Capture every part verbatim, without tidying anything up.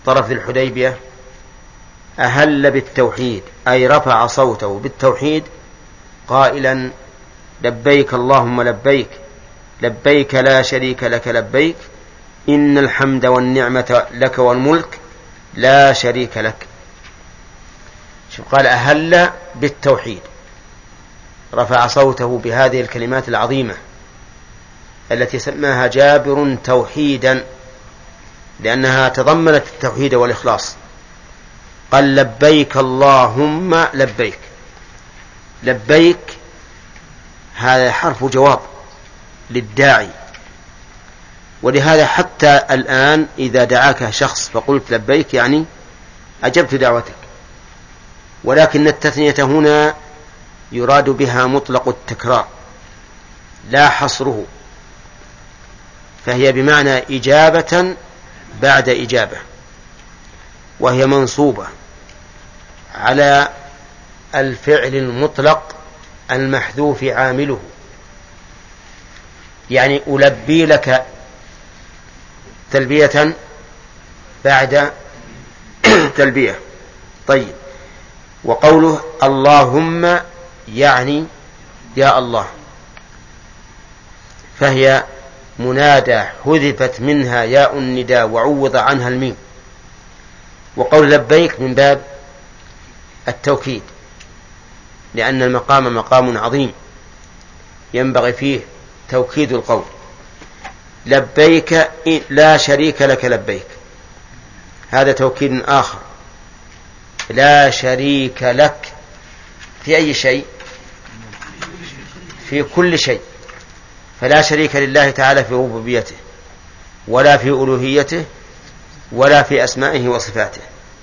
طرف الحديبية أهل بالتوحيد، أي رفع صوته بالتوحيد قائلا لبيك اللهم لبيك لبيك لا شريك لك لبيك إن الحمد والنعمة لك والملك لا شريك لك. شوف قال أهل بالتوحيد، رفع صوته بهذه الكلمات العظيمة التي سماها جابر توحيدا لأنها تضمنت التوحيد والإخلاص. قال لبيك اللهم لبيك. لبيك هذا حرف جواب للداعي، ولهذا حتى الآن إذا دعاك شخص فقلت لبيك يعني أجبت دعوتك، ولكن التثنية هنا يراد بها مطلق التكرار لا حصره، فهي بمعنى إجابة بعد إجابة، وهي منصوبة على الفعل المطلق المحذوف عامله، يعني ألبي لك تلبية بعد تلبية. طيب، وقوله اللهم يعني يا الله، فهي منادى حذفت منها ياء النداء وعوض عنها الميم. وقول لبيك من باب التوكيد، لأن المقام مقام عظيم ينبغي فيه توكيد القول. لبيك لا شريك لك لبيك، هذا توكيد آخر. لا شريك لك في أي شيء؟ في كل شيء، فلا شريك لله تعالى في ربوبيته ولا في ألوهيته ولا في أسمائه وصفاته،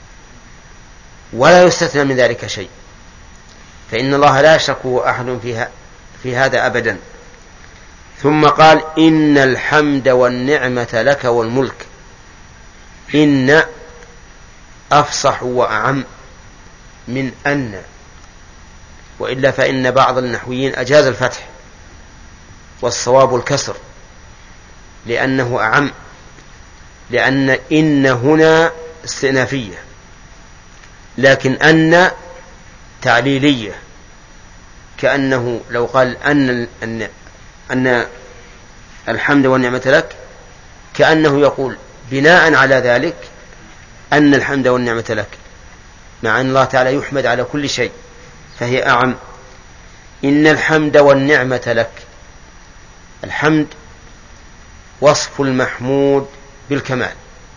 ولا يستثنى من ذلك شيء، فإن الله لا يشركه أحد فيها في هذا أبدا. ثم قال إن الحمد والنعمة لك والملك. إن أفصح وأعم من أن، وإلا فإن بعض النحويين أجاز الفتح والصواب الكسر لأنه أعم، لأن إن هنا استئنافية، لكن أن تعليلية، كأنه لو قال أن, أن, أن الحمد والنعمة لك كأنه يقول بناء على ذلك أن الحمد والنعمة لك، مع أن الله تعالى يحمد على كل شيء، فهي أعم. إن الحمد والنعمة لك. الحمد وصف المحمود بالكمال،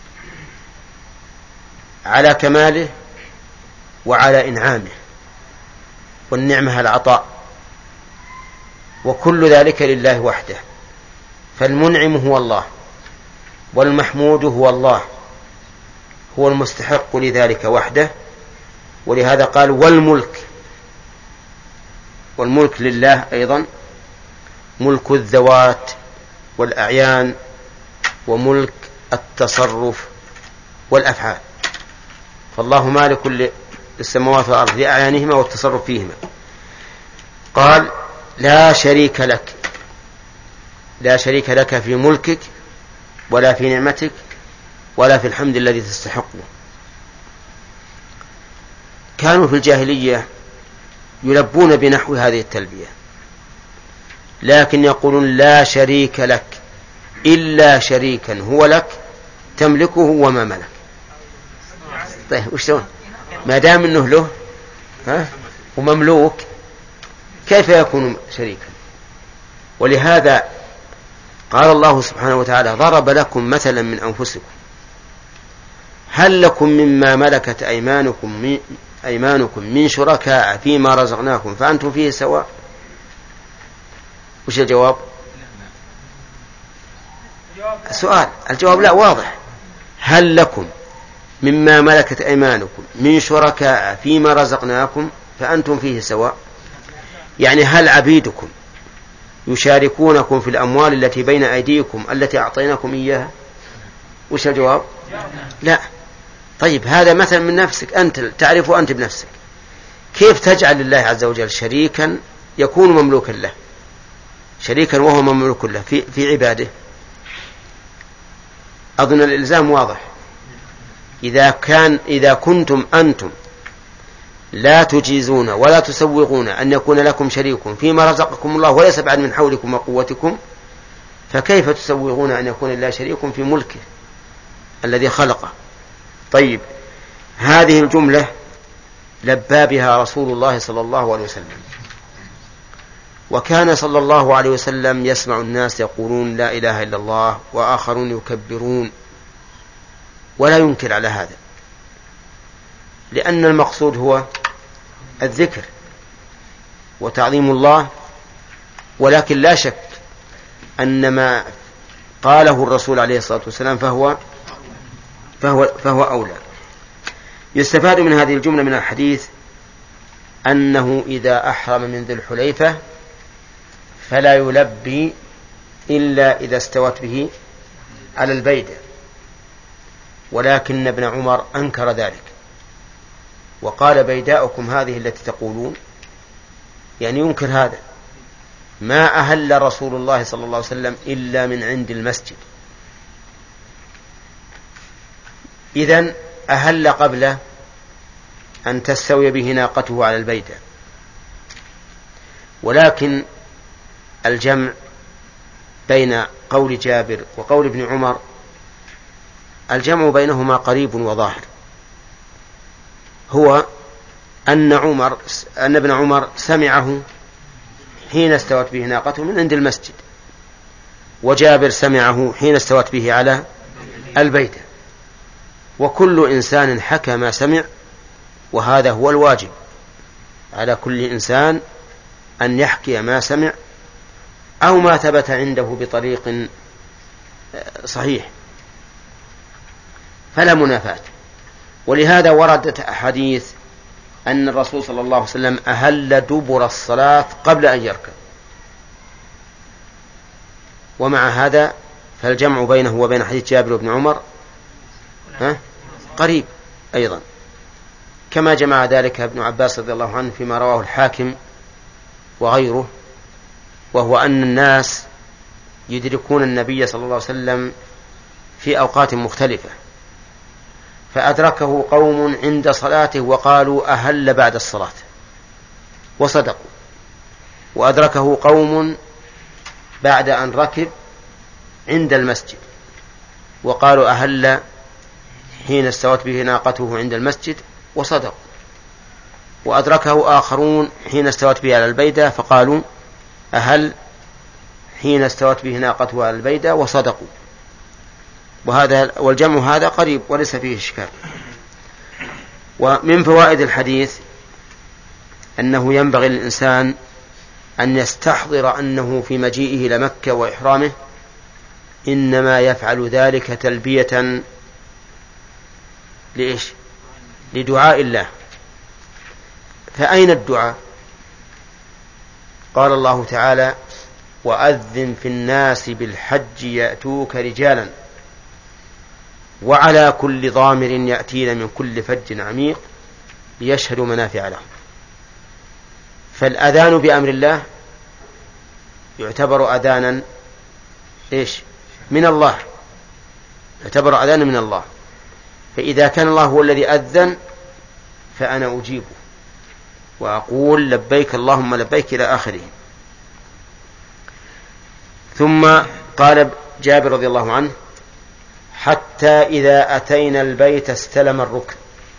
على كماله وعلى إنعامه، والنعمة العطاء، وكل ذلك لله وحده. فالمنعم هو الله، والمحمود هو الله، هو المستحق لذلك وحده. ولهذا قال والملك، والملك لله أيضا، ملك الذوات والأعيان وملك التصرف والأفعال، فالله مالك للسماوات والأرض لأعيانهما والتصرف فيهما. قال لا شريك لك. لا شريك لك في ملكك ولا في نعمتك ولا في الحمد الذي تستحقه. كانوا في الجاهلية يلبون بنحو هذه التلبية، لكن يقولون لا شريك لك إلا شريكا هو لك تملكه وما ملك. طيب وش دون؟ ما دام انه له ها ومملوك كيف يكون شريكا؟ ولهذا قال الله سبحانه وتعالى ضرب لكم مثلا من أنفسكم هل لكم مما ملكت أيمانكم من, أيمانكم من شركاء فيما رزقناكم فأنتم فيه سواء. وش الجواب؟ سؤال. الجواب لا، واضح. هل لكم مما ملكت أيمانكم من شركاء فيما رزقناكم فأنتم فيه سواء، يعني هل عبيدكم يشاركونكم في الأموال التي بين أيديكم التي أعطيناكم إياها؟ وش الجواب؟ لا. طيب هذا مثل من نفسك، أنت تعرف أنت بنفسك، كيف تجعل الله عز وجل شريكا يكون مملوكا له، شريكا وهو مملوك له في, في عباده؟ أظن الإلزام واضح. إذا كان إذا كنتم أنتم لا تجيزون ولا تسوغون أن يكون لكم شريك فيما رزقكم الله وليس بعد من حولكم وقوتكم، فكيف تسوغون أن يكون لله شريك في ملكه الذي خلقه؟ طيب، هذه الجملة لبى بها رسول الله صلى الله عليه وسلم، وكان صلى الله عليه وسلم يسمع الناس يقولون لا إله إلا الله وآخرون يكبرون ولا ينكر على هذا، لأن المقصود هو الذكر وتعظيم الله. ولكن لا شك أن ما قاله الرسول عليه الصلاة والسلام فهو فهو فهو أولى. يستفاد من هذه الجملة من الحديث أنه إذا أحرم من ذي الحليفة فلا يلبي إلا إذا استوت به على البيدة، ولكن ابن عمر أنكر ذلك وقال بيداؤكم هذه التي تقولون، يعني ينكر هذا. ما أهل رسول الله صلى الله عليه وسلم إلا من عند المسجد، إذن أهل قبل أن تستوي به ناقته على البيدة. ولكن الجمع بين قول جابر وقول ابن عمر، الجمع بينهما قريب وظاهر، هو أن عمر أن ابن عمر سمعه حين استوت به ناقته من عند المسجد، وجابر سمعه حين استوت به على البيدة، وكل إنسان حكى ما سمع، وهذا هو الواجب على كل إنسان أن يحكي ما سمع أو ما ثبت عنده بطريق صحيح، فلا منافاة. ولهذا وردت أحاديث أن الرسول صلى الله عليه وسلم أهل دبر الصلاة قبل أن يركب، ومع هذا فالجمع بينه وبين حديث جابر وابن عمر ها قريب أيضا، كما جمع ذلك ابن عباس رضي الله عنه فيما رواه الحاكم وغيره، وهو أن الناس يدركون النبي صلى الله عليه وسلم في أوقات مختلفة، فأدركه قوم عند صلاته وقالوا أهل بعد الصلاة وصدقوا، وأدركه قوم بعد أن ركب عند المسجد وقالوا أهل حين استوت به ناقته عند المسجد وصدقوا، وأدركه آخرون حين استوت به على البيدة فقالوا أهل حين استوت به ناقته على البيدة وصدقوا. وهذا والجمع هذا قريب وليس فيه إشكال. ومن فوائد الحديث أنه ينبغي للإنسان أن يستحضر أنه في مجيئه إلى مكة وإحرامه إنما يفعل ذلك تلبية لإيش؟ لدعاء الله. فأين الدعاء؟ قال الله تعالى وأذن في الناس بالحج يأتوك رجالا وعلى كل ضامر يأتين من كل فج عميق ليشهدوا منافع لهم. فالأذان بأمر الله يعتبر أذانا إيش؟ من الله، يعتبر أذانا من الله. فإذا كان الله هو الذي أذن فأنا أجيبه وأقول لبيك اللهم لبيك إلى آخره. ثم قال جابر رضي الله عنه حتى إذا أتينا البيت استلم الركن.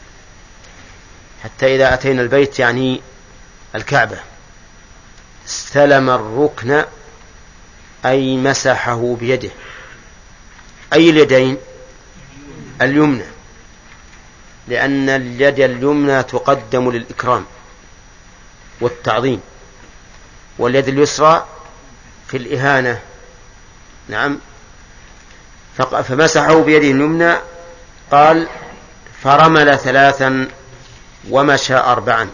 حتى إذا أتينا البيت يعني الكعبة، استلم الركن أي مسحه بيده. أي اليدين؟ اليمنى، لأن اليد اليمنى تقدم للإكرام والتعظيم، واليد اليسرى في الإهانة. نعم. فمسحه بيده اليمنى. قال فرمل ثلاثا ومشى أربعا.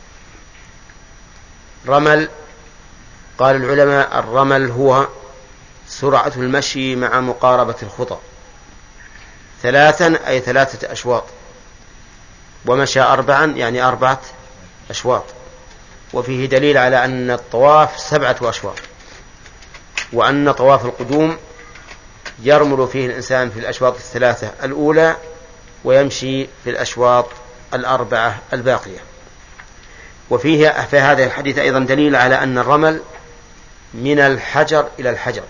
رمل، قال العلماء الرمل هو سرعة المشي مع مقاربة الخطى. ثلاثا أي ثلاثة أشواط، ومشى أربعا يعني أربعة أشواط. وفيه دليل على أن الطواف سبعة أشواط، وأن طواف القدوم يرمل فيه الإنسان في الأشواط الثلاثة الأولى ويمشي في الأشواط الأربعة الباقية. وفيه في هذا الحديث أيضا دليل على أن الرمل من الحجر إلى الحجر،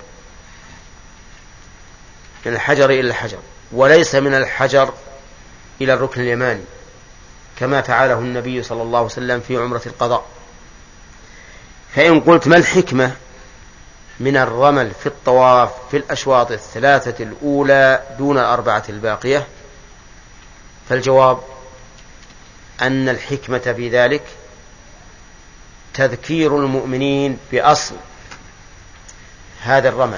من الحجر إلى الحجر، وليس من الحجر إلى الركن اليماني كما فعله النبي صلى الله عليه وسلم في عمرة القضاء. فإن قلت ما الحكمة من الرمل في الطواف في الأشواط الثلاثة الأولى دون الأربعة الباقية، فالجواب أن الحكمة في ذلك تذكير المؤمنين بأصل هذا الرمل،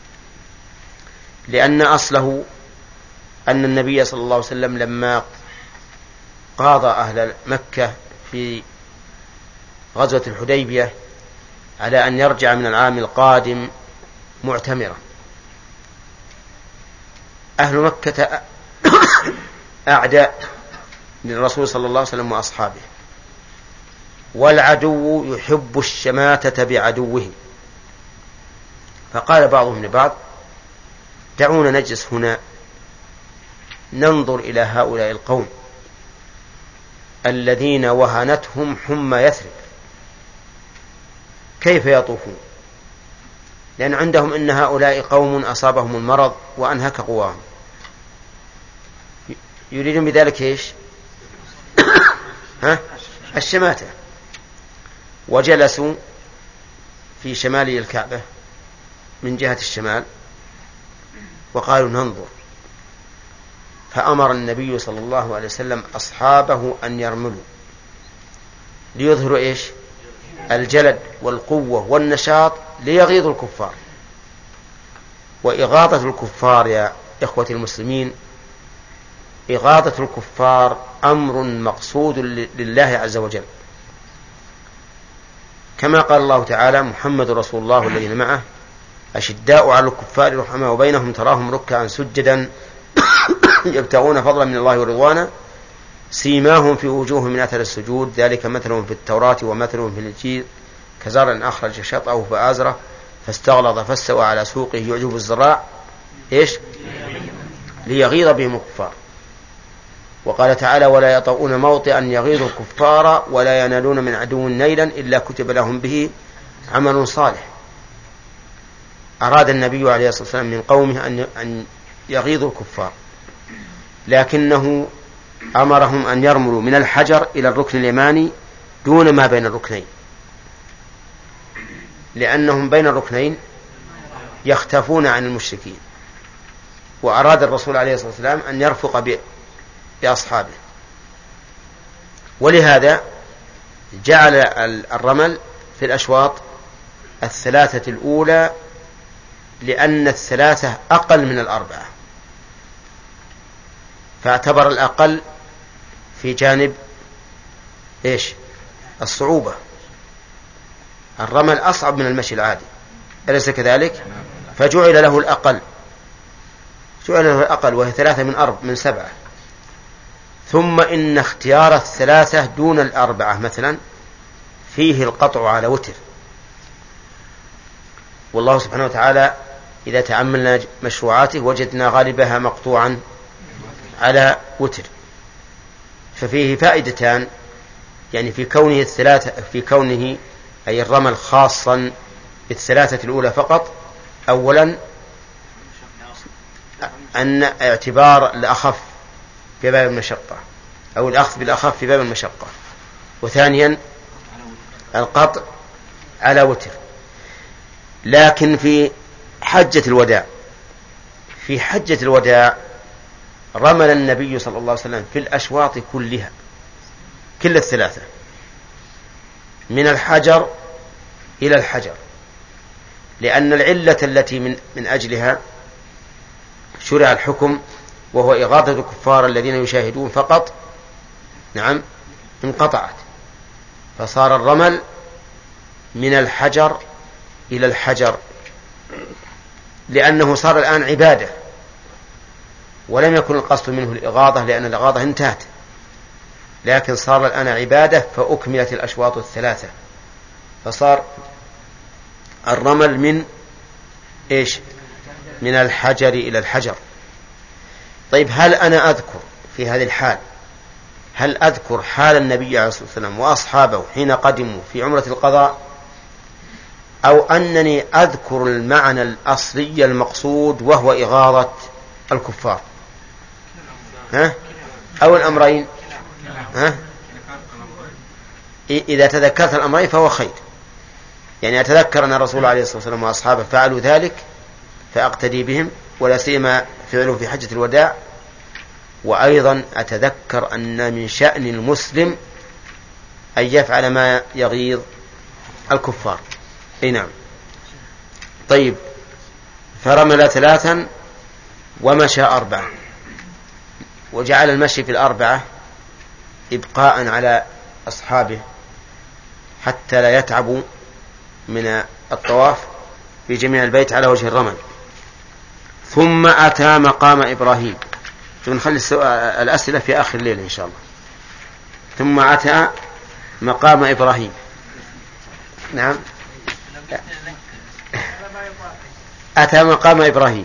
لأن أصله أن النبي صلى الله عليه وسلم لما قاضى أهل مكة في غزوة الحديبية على أن يرجع من العام القادم معتمرا، أهل مكة أعداء للرسول صلى الله عليه وسلم وأصحابه، والعدو يحب الشماتة بعدوه، فقال بعضهم لبعض دعونا نجلس هنا ننظر إلى هؤلاء القوم الذين وهنتهم حمى يثرب كيف يطوفون، لأن عندهم إن هؤلاء قوم أصابهم المرض وأنهك قواهم، يريدون بذلك إيش؟ ها؟ الشماتة. وجلسوا في شمال الكعبة من جهة الشمال وقالوا ننظر، فأمر النبي صلى الله عليه وسلم أصحابه أن يرملوا ليظهروا إيش؟ الجلد والقوة والنشاط ليغيظوا الكفار. وإغاظة الكفار يا إخوة المسلمين، إغاظة الكفار أمر مقصود لله عز وجل، كما قال الله تعالى محمد رسول الله والذين معه أشداء على الكفار رحماء بينهم تراهم ركعا سجدا يبتغون فضلا من الله ورضوانا سيماهم في وجوههم من أثر السجود ذلك مثلهم في التوراة ومثلهم في الإنجيل كزرع أخرج شطأه فآزره فاستغلظ فاستوى على سوقه يعجب الزراع إيش؟ ليغيظ بهم الكفار. وقال تعالى ولا يطؤون موطئا يغيظ الكفار ولا ينالون من عدو نيلا إلا كتب لهم به عمل صالح. أراد النبي عليه الصلاة والسلام من قومه أن يغيظوا الكفار، لكنه أمرهم أن يرملوا من الحجر إلى الركن اليماني دون ما بين الركنين، لأنهم بين الركنين يختفون عن المشركين، وأراد الرسول عليه الصلاة والسلام أن يرفق بأصحابه، ولهذا جعل الرمل في الأشواط الثلاثة الأولى، لأن الثلاثة أقل من الأربعة، فاعتبر الأقل في جانب إيش؟ الصعوبة. الرمل أصعب من المشي العادي أليس كذلك؟ فجعل له الأقل، جعل له الأقل وهي ثلاثة من أرب من سبعة. ثم إن اختيار الثلاثة دون الأربعة مثلا فيه القطع على وتر، والله سبحانه وتعالى إذا تأملنا مشروعاته وجدنا غالبها مقطوعا على وتر، ففيه فائدتان، يعني في كونه الثلاثة في كونه أي الرمل خاصا بالثلاثة الأولى فقط. أولا أن اعتبار الأخف في باب المشقة أو الأخذ بالأخف في باب المشقة، وثانيا القطع على وتر. لكن في حجة الوداع في حجة الوداع رمل النبي صلى الله عليه وسلم في الأشواط كلها كل الثلاثة من الحجر إلى الحجر، لأن العلة التي من, من أجلها شرع الحكم وهو إغاظة الكفار الذين يشاهدون فقط نعم انقطعت، فصار الرمل من الحجر إلى الحجر، لأنه صار الآن عبادة ولم يكن القصد منه الإغاظة لأن الإغاظة انتهت، لكن صار الآن عبادة فأكملت الأشواط الثلاثة، فصار الرمل من إيش؟ من الحجر إلى الحجر. طيب هل أنا أذكر في هذه الحال، هل أذكر حال النبي عليه الصلاة والسلام وأصحابه حين قدموا في عمرة القضاء، أو أنني أذكر المعنى الأصلي المقصود وهو إغاظة الكفار؟ ها؟ أو الأمرين؟ ها؟ إذا تذكرت الأمرين فهو خير، يعني أتذكر أن الرسول عليه الصلاة والسلام وأصحابه فعلوا ذلك فأقتدي بهم، ولا سيما فعلوا في حجة الوداع. وأيضا أتذكر أن من شأن المسلم أن يفعل ما يغيظ الكفار. أي نعم. طيب، فرمل ثلاثا ومشى أربعة، وجعل المشي في الأربعة إبقاء على أصحابه حتى لا يتعبوا من الطواف في جميع البيت على وجه الرمل. ثم أتى مقام إبراهيم. نخلي الأسئلة في آخر الليل إن شاء الله. ثم أتى مقام إبراهيم. نعم، أتى مقام إبراهيم.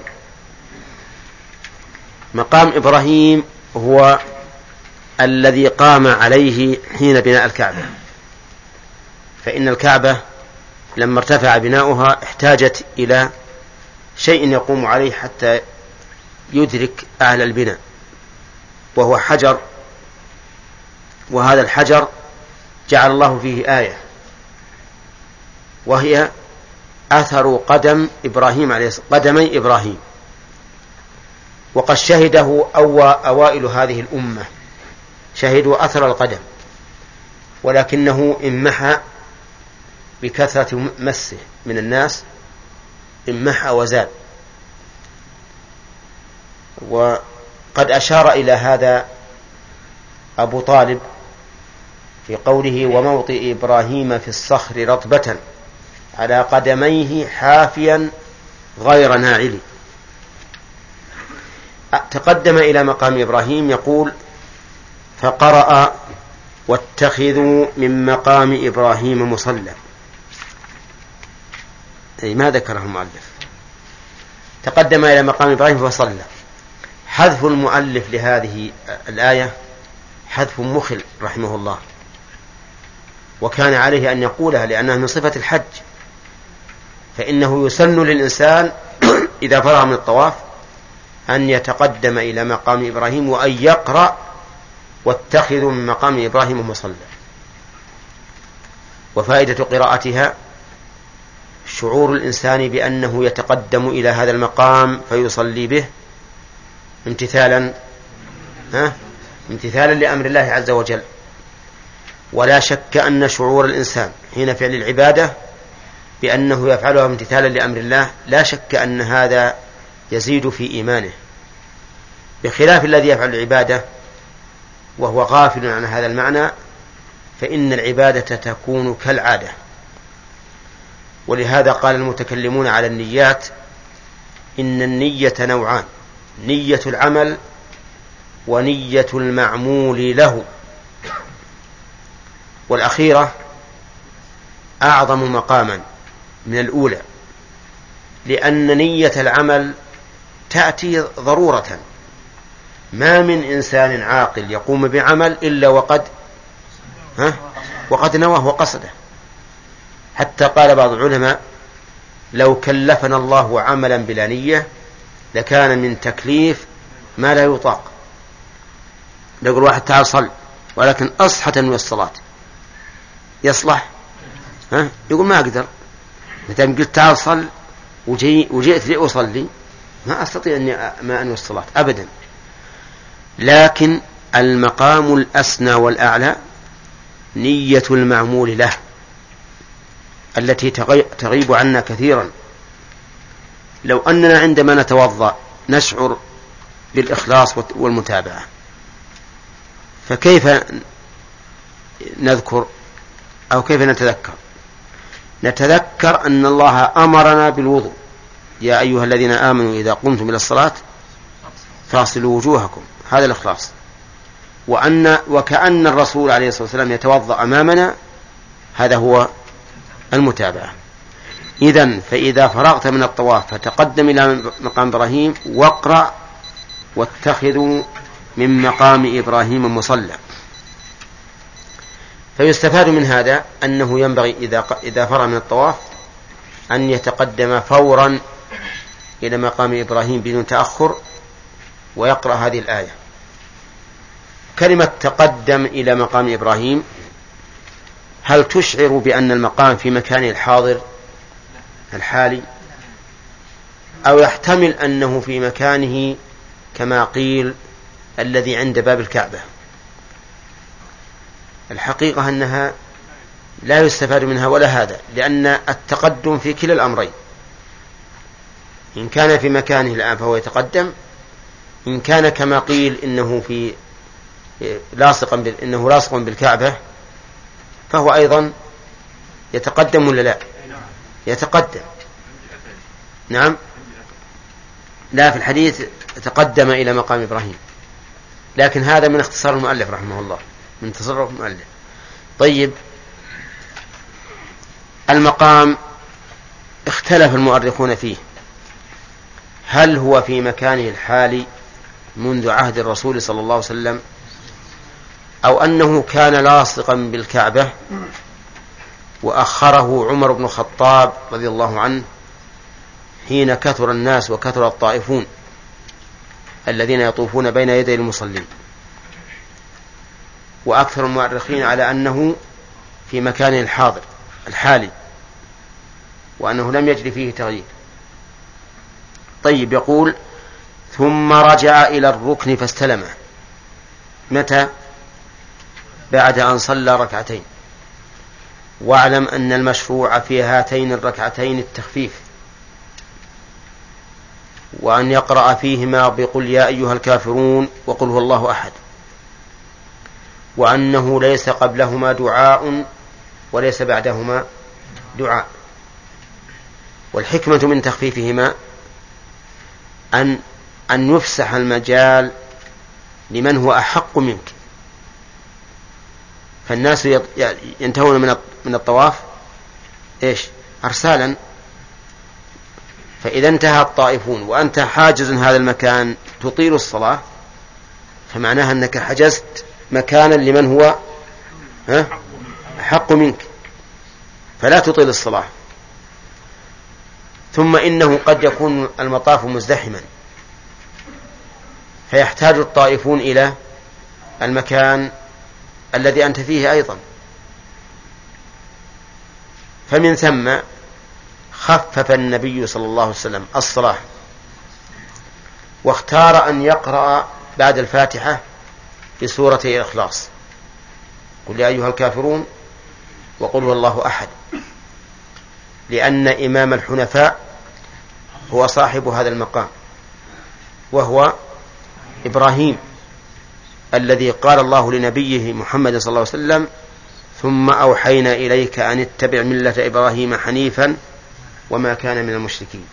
مقام إبراهيم هو الذي قام عليه حين بناء الكعبة، فإن الكعبة لما ارتفع بناؤها احتاجت إلى شيء يقوم عليه حتى يدرك أهل البناء، وهو حجر، وهذا الحجر جعل الله فيه آية، وهي أثر قدم إبراهيم عليه الصلاة والسلام، قدمي إبراهيم. وقد شهده أوائل هذه الأمة، شهدوا أثر القدم، ولكنه انمحى بكثرة مسه من الناس، انمحى وزال. وقد أشار إلى هذا أبو طالب في قوله: وموطئ إبراهيم في الصخر رطبة على قدميه حافيا غير ناعل. تقدم إلى مقام إبراهيم يقول: فقرأ: واتخذوا من مقام إبراهيم مصلى. أي ما ذكره المؤلف. تقدم إلى مقام إبراهيم فصلى. حذف المؤلف لهذه الآية حذف مخل رحمه الله، وكان عليه أن يقولها لأنها من صفة الحج، فإنه يسن للإنسان إذا فرغ من الطواف أن يتقدم إلى مقام إبراهيم وأن يقرأ: واتخذوا من مقام إبراهيم مصلى. وفائدة قراءتها شعور الإنسان بأنه يتقدم إلى هذا المقام فيصلي به امتثالا ها امتثالا لأمر الله عز وجل. ولا شك أن شعور الإنسان حين فعل العبادة بأنه يفعلها امتثالا لأمر الله، لا شك أن هذا يزيد في إيمانه، بخلاف الذي يفعل العبادة وهو غافل عن هذا المعنى، فإن العبادة تكون كالعادة. ولهذا قال المتكلمون على النيات: إن النية نوعان، نية العمل ونية المعمول له، والأخيرة أعظم مقاما من الأولى، لأن نية العمل تأتي ضرورة. ما من إنسان عاقل يقوم بعمل إلا وقد ها وقد نواه وقصده. حتى قال بعض العلماء: لو كلفنا الله عملا بلا نية لكان من تكليف ما لا يطاق. يقول واحد: تعال صل، ولكن أصحى تنوي الصلاة، يصلح؟ ها؟ يقول ما أقدر. متى قلت تعال صل وجي وجئت لي أصلي ما أستطيع أني ما أنوي الصلاة أبدا. لكن المقام الأسنى والأعلى نية المعمول له التي تغيب عنا كثيرا. لو أننا عندما نتوضأ نشعر بالإخلاص والمتابعة، فكيف نذكر أو كيف نتذكر؟ نتذكر أن الله أمرنا بالوضوء: يا أيها الذين آمنوا إذا قمتم إلى الصلاة فاغسلوا وجوهكم. هذا الإخلاص. وأن وكأن الرسول عليه الصلاة والسلام يتوضأ أمامنا، هذا هو المتابعة. إذن فإذا فرغت من الطواف فتقدم إلى مقام إبراهيم واقرأ: واتخذوا من مقام إبراهيم مصلى. فيستفاد من هذا أنه ينبغي إذا إذا فرغ من الطواف أن يتقدم فورا إلى مقام إبراهيم بدون تأخر ويقرأ هذه الآية. كلمة تقدم إلى مقام إبراهيم هل تشعر بأن المقام في مكانه الحاضر الحالي، أو يحتمل أنه في مكانه كما قيل الذي عند باب الكعبة؟ الحقيقة أنها لا يستفاد منها ولا هذا، لأن التقدم في كلا الأمرين، إن كان في مكانه الآن فهو يتقدم، إن كان كما قيل إنه في لاصقا بال... إنه لاصق بالكعبة فهو أيضا يتقدم ولا لا؟ يتقدم. نعم، لا، في الحديث تقدم إلى مقام إبراهيم، لكن هذا من اختصار المؤلف رحمه الله، من تصرف المؤلف. طيب، المقام اختلف المؤرخون فيه، هل هو في مكانه الحالي منذ عهد الرسول صلى الله عليه وسلم، أو أنه كان لاصقا بالكعبة وأخره عمر بن الخطاب رضي الله عنه حين كثر الناس وكثر الطائفون الذين يطوفون بين يدي المصلين. وأكثر المؤرخين على أنه في مكانه الحاضر الحالي، وأنه لم يجري فيه تغيير. طيب، يقول ثم رجع إلى الركن فاستلمه. متى؟ بعد أن صلى ركعتين. واعلم أن المشروع في هاتين الركعتين التخفيف، وأن يقرأ فيهما بقل يا أيها الكافرون وقل هو الله أحد، وأنه ليس قبلهما دعاء وليس بعدهما دعاء. والحكمة من تخفيفهما أن أن يفسح المجال لمن هو أحق منك، فالناس ينتهون من الطواف إيش؟ أرسالا، فإذا انتهى الطائفون وأنت حاجز هذا المكان تطيل الصلاة، فمعناها أنك حجزت مكانا لمن هو أحق منك، فلا تطيل الصلاة. ثم إنه قد يكون المطاف مزدحما، فيحتاج الطائفون إلى المكان الذي أنت فيه أيضا، فمن ثم خفف النبي صلى الله عليه وسلم الصلاة، واختار أن يقرأ بعد الفاتحة بسورة الإخلاص، قل يا أيها الكافرون وقل هو الله أحد، لأن إمام الحنفاء هو صاحب هذا المقام، وهو إبراهيم الذي قال الله لنبيه محمد صلى الله عليه وسلم ثم أوحينا إليك أن اتبع ملة إبراهيم حنيفا وما كان من المشركين.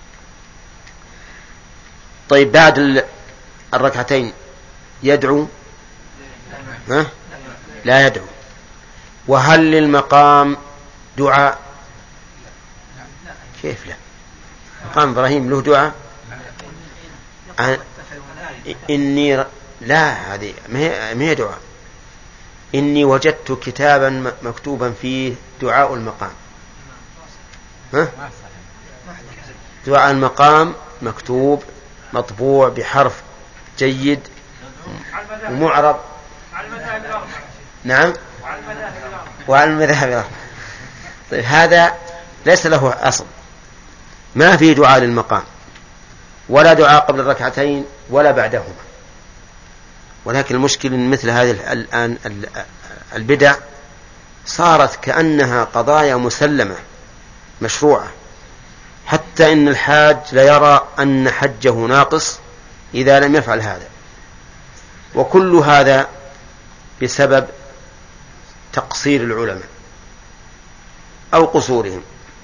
طيب، بعد الركعتين يدعو؟ ها؟ لا يدعو. وهل للمقام دعاء؟ كيف لا؟ مقام إبراهيم له دعاء؟ إني ر... لا، هذه ما هي دعاء. إني وجدت كتابا مكتوبا فيه دعاء المقام. ها؟ دعاء المقام مكتوب مطبوع بحرف جيد ومعرب. نعم، وعلى المذاهب. طيب، هذا ليس له أصل، ما في دعاء للمقام ولا دعاء قبل الركعتين ولا بعدهما. ولكن المشكلة إن مثل هذه الآن البدع صارت كأنها قضايا مسلمة مشروعة، حتى إن الحاج لا يرى أن حجه ناقص إذا لم يفعل هذا، وكل هذا بسبب تقصير العلماء أو قصورهم.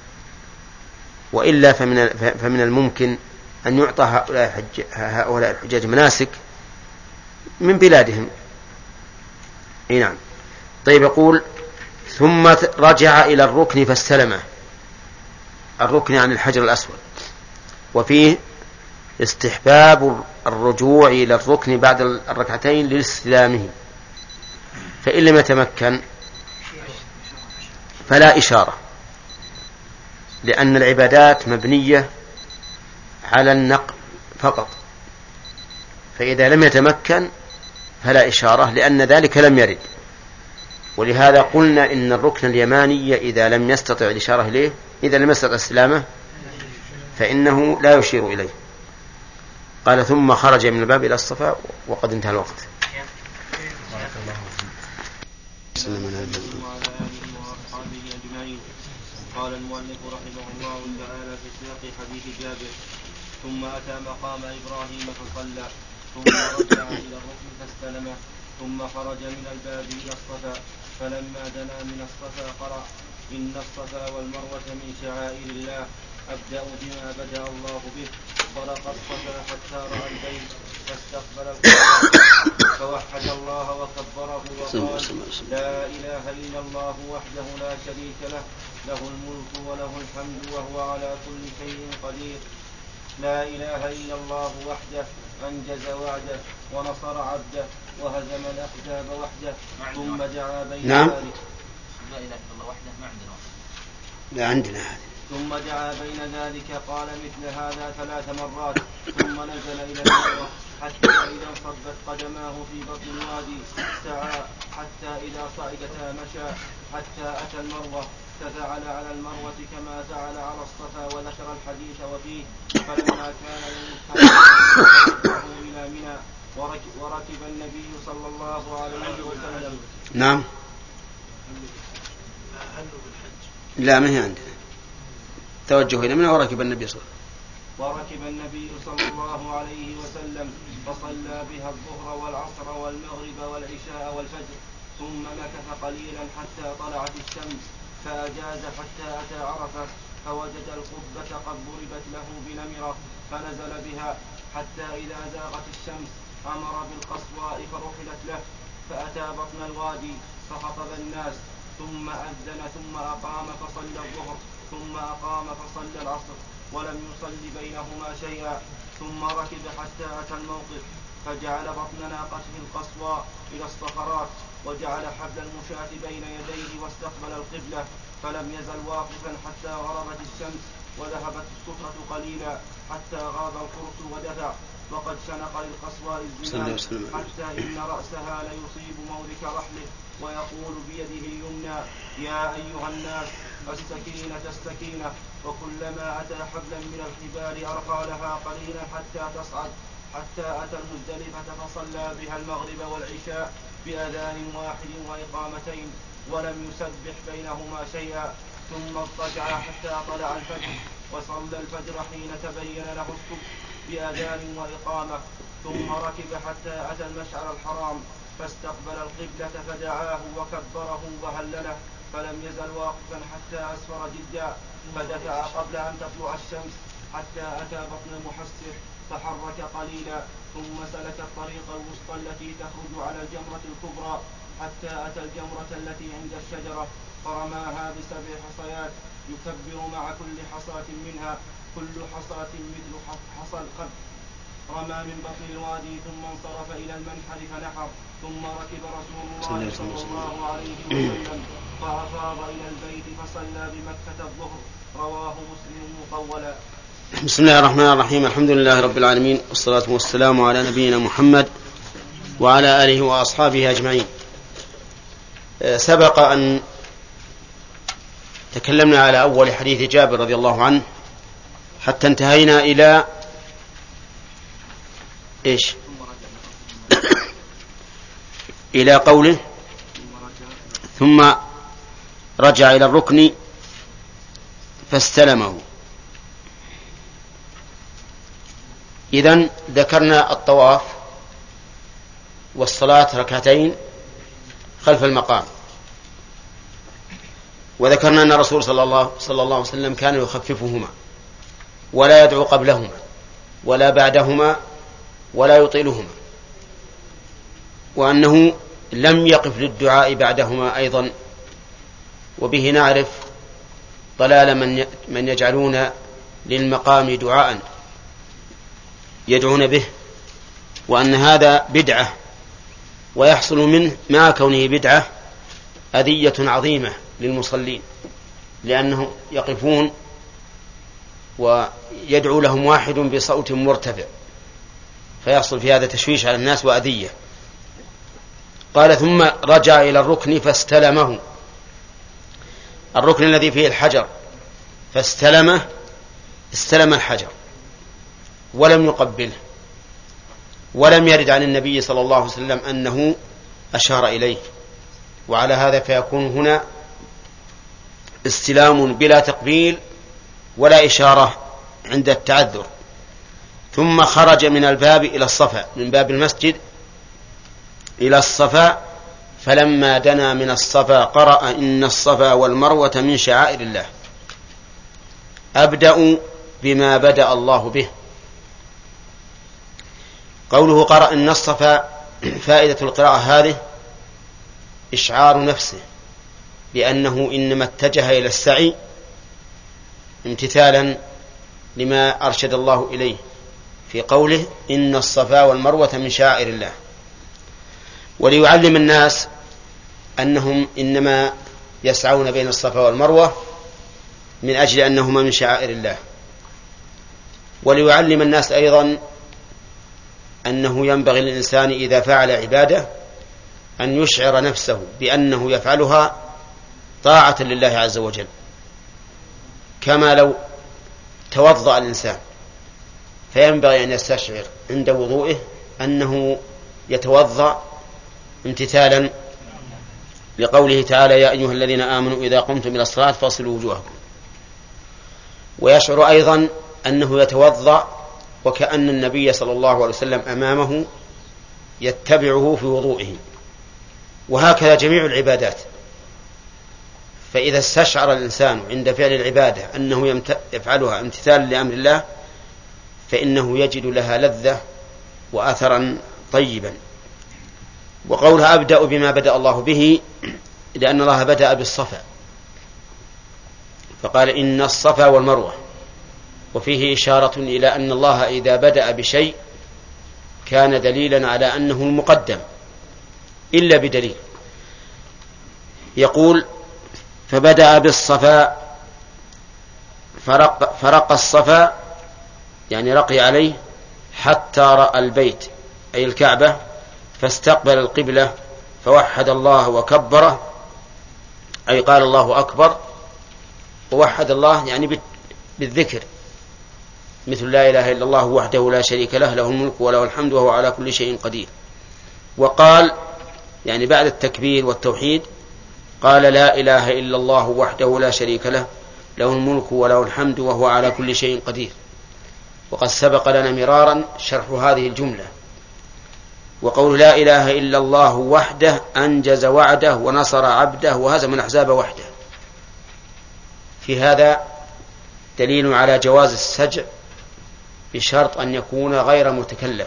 وإلا فمن فمن الممكن أن يعطى هؤلاء هؤلاء الحجاج مناسك من بلادهم. اي نعم. طيب، يقول ثم رجع إلى الركن فاستلمه. الركن عن الحجر الأسود، وفيه استحباب الرجوع إلى الركن بعد الركعتين لاستلامه، فإن لم يتمكن فلا إشارة، لأن العبادات مبنية على النقل فقط، فإذا لم يتمكن فلا إشارة لأن ذلك لم يرد. ولهذا قلنا إن الركن اليماني إذا لم يستطع الإشارة إليه، إذا لم يستطع استلامه فإنه لا يشير إليه. قال ثم خرج من الباب إلى الصفا وقد انتهى الوقت. قال المؤلف رحمه الله تعالى في سياق حديث جابر: ثم أتى مقام إبراهيم فصلى، ثم رجع إلى الركن فاستلمه، ثم خرج من الباب إلى الصفا، فلما دنا من الصفا قرأ: إن الصفا والمروة من شعائر الله، أبدأ بما بدأ الله به، طرق الصفا حتى رأى البيت فاستقبل القبلة فوحد الله وكبره وقال: لا إله إلا الله وحده لا شريك له، له الملك وله الحمد وهو على كل شيء قدير. لا إله إلا الله وحده أنجز وعده ونصر عبده وهزم الأحزاب وحده. ثم دعا بين نعم. ذلك لا إله إلا الله وحده ما عندنا لا عندنا هذا. ثم دعا بين ذلك قال مثل هذا ثلاث مرات، ثم نزل إلى المروة حتى إذا انصبت قدماه في بطن الوادي سعى، حتى إذا صعدتا مشى، حتى أتى المروة ففعل على المروة كما فعل على الصفا، وذكر الحديث وفيه: فلما كان يوم إلى منى وركب النبي صلى الله عليه وسلم. نعم. لا ما هي عندنا. توجه إلى منى وركب النبي صلى الله عليه وسلم. وركب النبي صلى الله عليه وسلم فصلى بها الظهر والعصر والمغرب والعشاء والفجر، ثم مكث قليلا حتى طلعت الشمس، فأجاز حتى أتى عرفة فوجد القبة قد ضربت له بنمرة فنزل بها، حتى إذا زاغت الشمس أمر بالقصواء فرحلت له، فأتى بطن الوادي فخطب الناس، ثم أذن ثم أقام فصلى الظهر، ثم أقام فصلى العصر، ولم يصل بينهما شيئا، ثم ركب حتى أتى الموقف فجعل بطن ناقته القصواء إلى الصخرات، وجعل حبل المشاة بين يديه واستقبل القبلة، فلم يزل واقفا حتى غربت الشمس وذهبت الصفرة قليلا، حتى غاب القرص ودفع، وقد شنق للقصواء الزمان حتى إن رأسها ليصيب مورك رحله، ويقول بيده اليمنى: يا أيها الناس السكينة السكينة، وكلما أتى حبلا من الحبال أرقى لها قليلا حتى تصعد، حتى أتى المزدلفة فصلى بها المغرب والعشاء بأذان واحد وإقامتين، ولم يسبح بينهما شيئا، ثم اضطجع حتى طلع الفجر، وصلى الفجر حين تبين له الصبح بأذان وإقامة، ثم ركب حتى أتى المشعر الحرام فاستقبل القبلة فدعاه وكبره وهلله، فلم يزل واقفا حتى أسفر جدا، فدفع قبل أن تطلع الشمس حتى أتى بطن المحسر فحرك قليلا، ثم سلك الطريق الوسطى التي تخرج على الجمرة الكبرى حتى أتى الجمرة التي عند الشجرة فرماها بسبع حصيات يكبر مع كل حصاة منها، كل حصاة مثل حصى القبر، رمى من بطن الوادي ثم انصرف إلى المنحر فنحر، ثم ركب رسول الله صلى الله عليه وسلم فأفاض إلى البيت فصلى بمكة الظهر. رواه مسلم مطولا. بسم الله الرحمن الرحيم. الحمد لله رب العالمين، والصلاة والسلام على نبينا محمد وعلى آله وأصحابه أجمعين. سبق أن تكلمنا على أول حديث جابر رضي الله عنه حتى انتهينا إلى إيش؟ إلى قوله: ثم رجع إلى الركن فاستلمه. إذن ذكرنا الطواف والصلاة ركعتين خلف المقام، وذكرنا أن الرسول صلى الله, صلى الله عليه وسلم كان يخففهما ولا يدعو قبلهما ولا بعدهما ولا يطيلهما، وأنه لم يقف للدعاء بعدهما أيضا. وبه نعرف ضلال من من يجعلون للمقام دعاء، يدعون به، وأن هذا بدعة، ويحصل منه مع كونه بدعة أذية عظيمة للمصلين، لأنهم يقفون ويدعو لهم واحد بصوت مرتفع، فيحصل في هذا تشويش على الناس وأذية. قال ثم رجع إلى الركن فاستلمه، الركن الذي فيه الحجر، فاستلمه، استلم الحجر ولم يقبله، ولم يرد عن النبي صلى الله عليه وسلم أنه أشار إليه، وعلى هذا فيكون هنا استلام بلا تقبيل ولا إشارة عند التعذر. ثم خرج من الباب إلى الصفا، من باب المسجد إلى الصفا، فلما دنا من الصفا قرأ إن الصفا والمروة من شعائر الله. أبدأ بما بدأ الله به. قوله قرأ إن الصفا، فائدة القراءة هذه إشعار نفسه بأنه إنما اتجه إلى السعي امتثالا لما أرشد الله إليه في قوله إن الصفا والمروة من شعائر الله، وليعلم الناس أنهم إنما يسعون بين الصفا والمروة من أجل أنهما من شعائر الله، وليعلم الناس أيضا أنه ينبغي للإنسان إذا فعل عبادة أن يشعر نفسه بأنه يفعلها طاعة لله عز وجل، كما لو توضأ الإنسان فينبغي أن يستشعر عند وضوئه أنه يتوضأ امتثالا لقوله تعالى يا أيها الذين آمنوا إذا قمتم إلى الصلاة فاغسلوا وجوهكم، ويشعر أيضا أنه يتوضأ وكأن النبي صلى الله عليه وسلم أمامه يتبعه في وضوئه، وهكذا جميع العبادات. فإذا استشعر الإنسان عند فعل العبادة أنه يفعلها امتثالا لأمر الله فإنه يجد لها لذة وأثرا طيبا. وقولها أبدأ بما بدأ الله به، لأن الله بدأ بالصفا فقال إن الصفا والمروة، وفيه إشارة إلى أن الله إذا بدأ بشيء كان دليلا على أنه المقدم إلا بدليل. يقول فبدأ بالصفا فرق, فرق الصفا يعني رقي عليه حتى رأى البيت أي الكعبة، فاستقبل القبلة فوحد الله وكبره أي قال الله أكبر، ووحد الله يعني بالذكر، مثل لا إله إلا الله وحده لا شريك له له الملك وله الحمد وهو على كل شيء قدير. وقال يعني بعد التكبير والتوحيد قال لا إله إلا الله وحده لا شريك له له الملك وله الحمد وهو على كل شيء قدير. وقد سبق لنا مرارا شرح هذه الجملة. وقول لا إله إلا الله وحده أنجز وعده ونصر عبده وهزم الأحزاب وحده، في هذا دليل على جواز السجع بشرط أن يكون غير متكلف.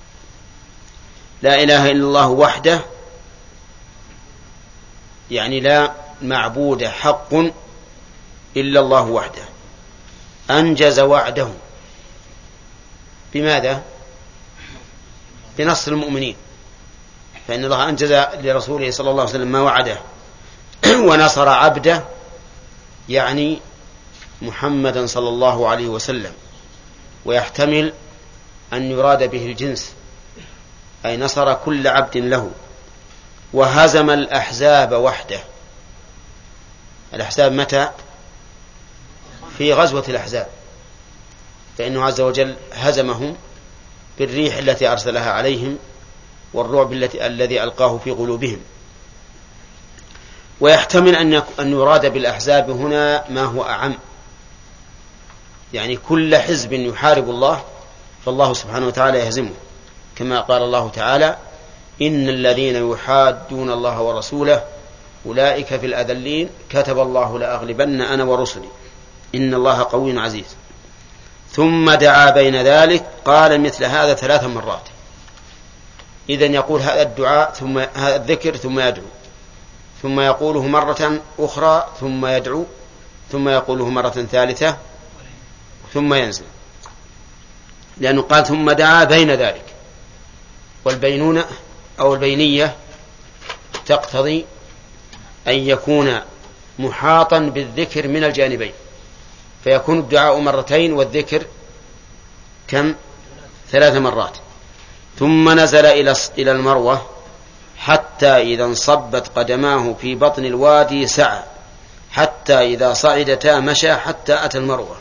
لا إله إلا الله وحده يعني لا معبود حق إلا الله وحده. أنجز وعده بماذا؟ بنصر المؤمنين، فإن الله أنجز لرسوله صلى الله عليه وسلم ما وعده. ونصر عبده يعني محمدا صلى الله عليه وسلم، ويحتمل أن يراد به الجنس أي نصر كل عبد له. وهزم الأحزاب وحده. الأحزاب متى؟ في غزوة الأحزاب، فإنه عز وجل هزمهم بالريح التي أرسلها عليهم والرعب التي الذي ألقاه في قلوبهم. ويحتمل أن أن يراد بالأحزاب هنا ما هو أعم، يعني كل حزب يحارب الله فالله سبحانه وتعالى يهزمه، كما قال الله تعالى إن الذين يحادون الله ورسوله أولئك في الأذلين كتب الله لأغلبن أنا ورسلي إن الله قوي عزيز. ثم دعا بين ذلك قال مثل هذا ثلاث مرات. إذن يقول هذا الدعاء ثم هذا الذكر ثم يدعو، ثم يقوله مرة أخرى ثم يدعو، ثم يقوله مرة ثالثة ثم ينزل. لأنه قال ثم دعا بين ذلك، والبينونة أو البينية تقتضي أن يكون محاطا بالذكر من الجانبين، فيكون الدعاء مرتين والذكر كم؟ ثلاث مرات. ثم نزل إلى المروة حتى إذا انصبت قدماه في بطن الوادي سعى، حتى إذا صعدتا مشى حتى أتى المروة.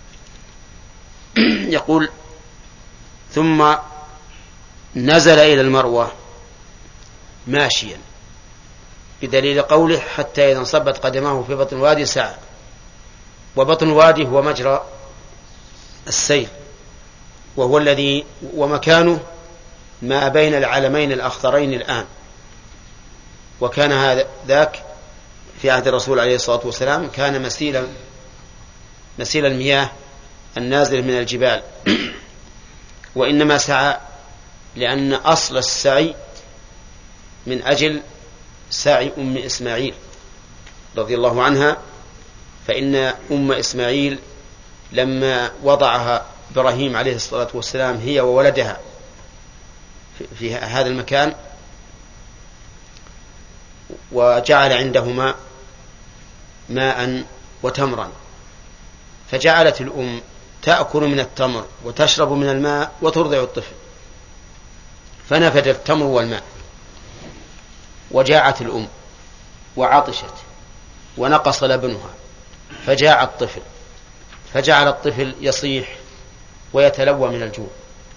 يقول ثم نزل إلى المروة ماشيا، بدليل قوله حتى إذا انصبت قدماه في بطن الوادي سعى، وبطن الوادي هو مجرى السيل، وهو الذي ومكانه ما بين العلمين الأخضرين الآن، وكان هذا ذاك في عهد الرسول عليه الصلاة والسلام كان مسيل مسيل المياه النازل من الجبال. وإنما سعى لأن أصل السعي من أجل سعي أم إسماعيل رضي الله عنها، فإن أم إسماعيل لما وضعها إبراهيم عليه الصلاة والسلام هي وولدها في هذا المكان وجعل عندهما ماء وتمرا، فجعلت الأم تأكل من التمر وتشرب من الماء وترضع الطفل، فنفد التمر والماء، وجاعت الأم وعطشت ونقص لبنها، فجاع الطفل، فجعل الطفل يصيح ويتلوى من الجوع،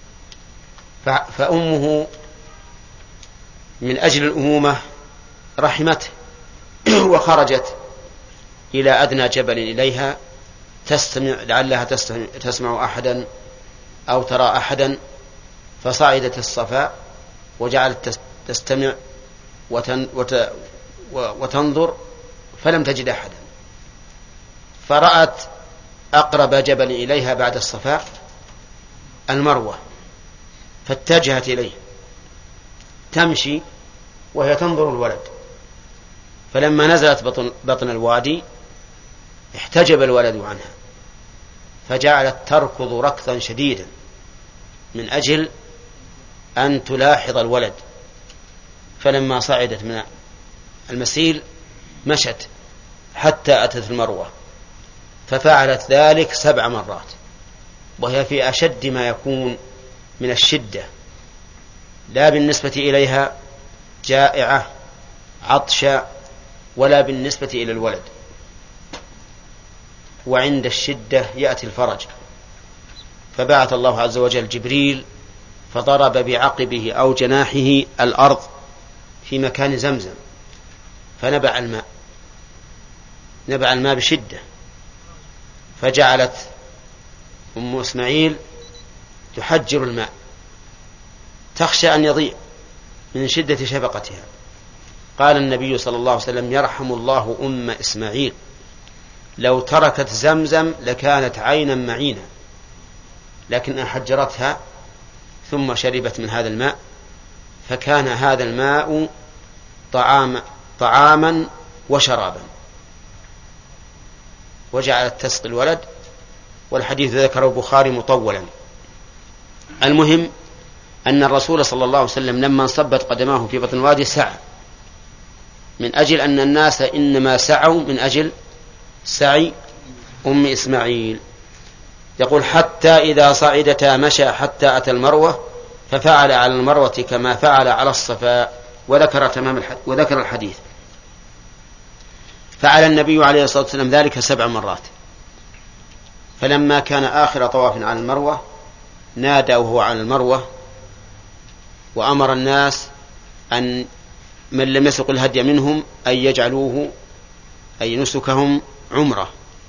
فأمه من أجل الأمومة رحمته وخرجت إلى أدنى جبل إليها تستمع لعلها تستمع, تسمع أحدا أو ترى أحدا، فصعدت الصفاء وجعلت تستمع وتن وت وتنظر فلم تجد أحدا، فرأت أقرب جبل إليها بعد الصفاء المروة، فاتجهت إليه تمشي وهي تنظر الولد، فلما نزلت بطن, بطن الوادي احتجب الولد عنها، فجعلت تركض ركضا شديدا من أجل أن تلاحظ الولد، فلما صعدت من المسيل مشت حتى أتت المروة، ففعلت ذلك سبع مرات، وهي في أشد ما يكون من الشدة، لا بالنسبة إليها جائعة عطشة ولا بالنسبة إلى الولد، وعند الشدة يأتي الفرج، فبعث الله عز وجل جبريل فضرب بعقبه أو جناحه الأرض في مكان زمزم فنبع الماء، نبع الماء بشدة، فجعلت أم إسماعيل تحجر الماء تخشى أن يضيع من شدة شفقتها. قال النبي صلى الله عليه وسلم يرحم الله أم إسماعيل، لو تركت زمزم لكانت عينا معينا، لكن حجرتها ثم شربت من هذا الماء، فكان هذا الماء طعام طعاما وشرابا، وجعلت تسقي الولد، والحديث ذكره البخاري مطولا. المهم أن الرسول صلى الله عليه وسلم لما انصبت قدماه في بطن الوادي سعى، من أجل أن الناس إنما سعوا من أجل سعي أم إسماعيل. يقول حتى إذا صعدتا مشى حتى أتى المروة، ففعل على المروة كما فعل على الصفاء، وذكر تمام الحديث وذكر الحديث. فعل النبي عليه الصلاة والسلام ذلك سبع مرات، فلما كان آخر طواف على المروة نادى وهو على المروة وأمر الناس أن من لم يسق الهدي منهم أن يجعلوه أي نسكهم عمرة،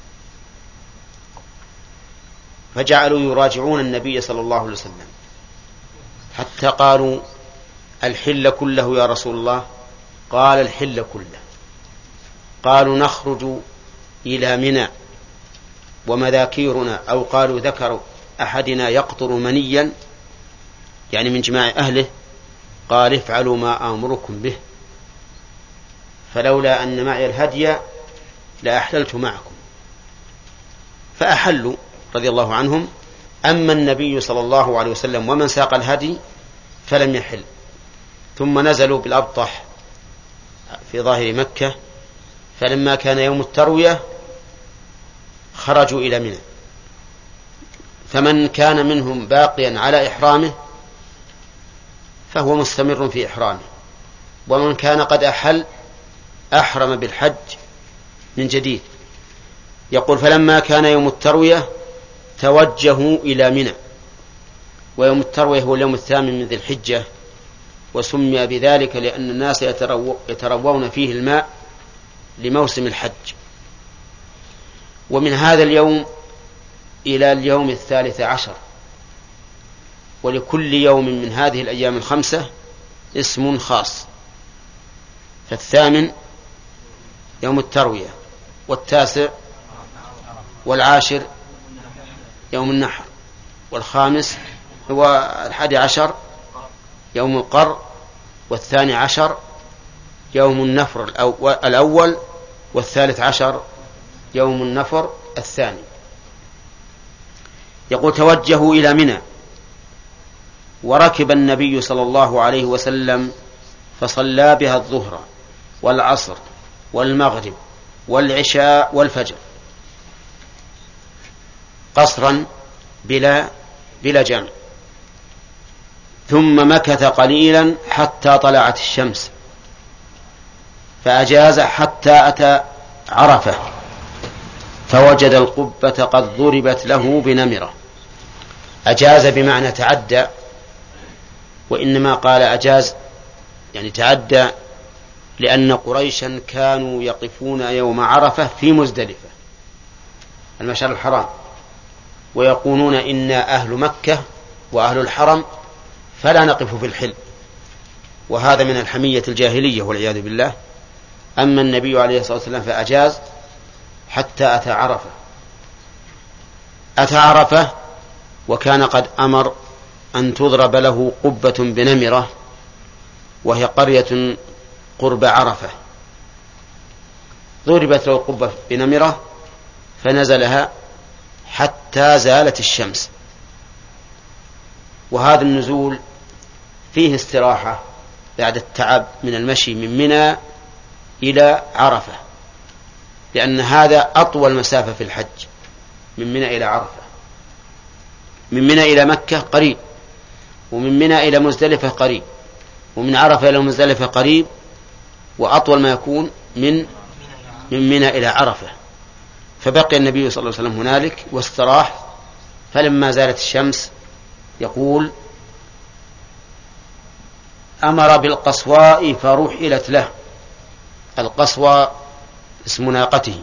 فجعلوا يراجعون النبي صلى الله عليه وسلم حتى قالوا الحل كله يا رسول الله؟ قال الحل كله. قالوا نخرج إلى منى ومذاكيرنا، أو قالوا ذكر أحدنا يقطر منيا يعني من جماع أهله، قال افعلوا ما آمركم به، فلولا أن معي الهدي لأحللت معكم. فأحلوا رضي الله عنهم أما النبي صلى الله عليه وسلم ومن ساق الهدي فلم يحل. ثم نزلوا بالأبطح في ظاهر مكة، فلما كان يوم التروية خرجوا إلى منى، فمن كان منهم باقيا على إحرامه فهو مستمر في إحرامه، ومن كان قد أحل أحرم بالحج من جديد. يقول فلما كان يوم التروية توجهوا إلى منى، ويوم التروية هو اليوم الثامن من ذي الحجة، وسمي بذلك لأن الناس يتروون فيه الماء لموسم الحج. ومن هذا اليوم إلى اليوم الثالث عشر، ولكل يوم من هذه الأيام الخمسة اسم خاص، فالثامن يوم التروية، والتاسع والعاشر يوم النحر، والخامس والحادي عشر يوم القر، والثاني عشر يوم النفر الأول، والثالث عشر يوم النفر الثاني. يقول توجهوا إلى منى، وركب النبي صلى الله عليه وسلم فصلى بها الظهر والعصر والمغرب والعشاء والفجر قصرا بلا بلا جمع، ثم مكث قليلا حتى طلعت الشمس، فأجاز حتى أتى عرفة فوجد القبة قد ضربت له بنمرة. أجاز بمعنى تعدى، وإنما قال أجاز يعني تعدى لأن قريشا كانوا يقفون يوم عرفة في مزدلفة المشعر الحرام، ويقولون إنا أهل مكة وأهل الحرم فلا نقف في الحل، وهذا من الحمية الجاهلية والعياذ بالله. أما النبي عليه الصلاة والسلام فأجاز حتى أتى عرفة. أتى عرفة وكان قد أمر أن تضرب له قبة بنمرة، وهي قرية قرب عرفة، ضربت له قبة بنمرة فنزلها حتى زالت الشمس. وهذا النزول فيه استراحة بعد التعب من المشي من منى إلى عرفة، لأن هذا أطول مسافة في الحج من منى إلى عرفة. من منى إلى مكة قريب، ومن منى إلى مزدلفة قريب، ومن عرفة إلى مزدلفة قريب، وأطول ما يكون من من منى إلى عرفة. فبقي النبي صلى الله عليه وسلم هنالك واستراح، فلما زالت الشمس يقول أمر بالقصواء فرحلت له. القصواء اسم ناقته،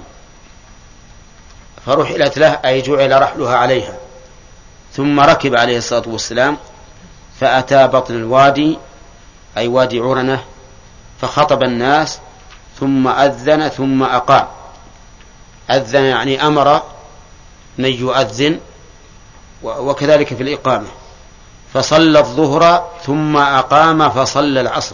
فرحلت له أي جعل رحلها عليها. ثم ركب عليه الصلاة والسلام فأتى بطن الوادي أي وادي عرنة، فخطب الناس ثم أذن ثم أقام. أذن يعني أمر من يؤذن، وكذلك في الإقامة، فصلى الظهر ثم أقام فصلى العصر.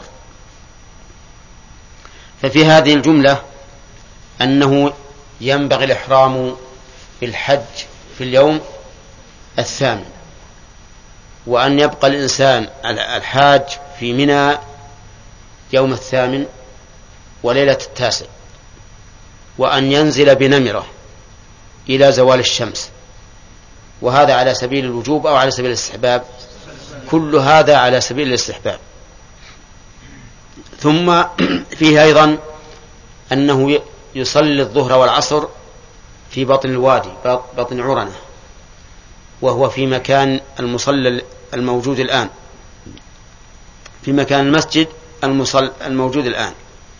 ففي هذه الجملة أنه ينبغي الإحرام بالحج في اليوم الثامن، وأن يبقى الإنسان الحاج في منى يوم الثامن وليلة التاسع، وأن ينزل بنمرة إلى زوال الشمس، وهذا على سبيل الوجوب أو على سبيل الاستحباب؟ كل هذا على سبيل الاستحباب. ثم فيه أيضا أنه يصلي الظهر والعصر في بطن الوادي بطن عرنة، وهو في مكان المصلى الموجود الآن، في مكان المسجد المصل الموجود الآن.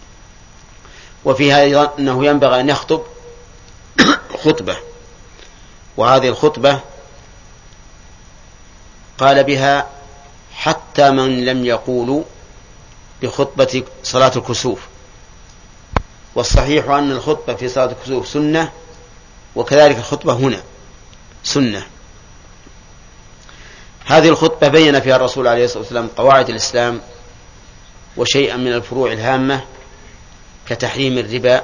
وفيها أيضا أنه ينبغي أن يخطب خطبة، وهذه الخطبة قال بها حتى من لم يقولوا بخطبة صلاة الكسوف. والصحيح أن الخطبة في صلاة الكسوف سنة، وكذلك الخطبة هنا سنة. هذه الخطبة بين فيها الرسول عليه الصلاة والسلام قواعد الإسلام وشيئا من الفروع الهامة كتحريم الربا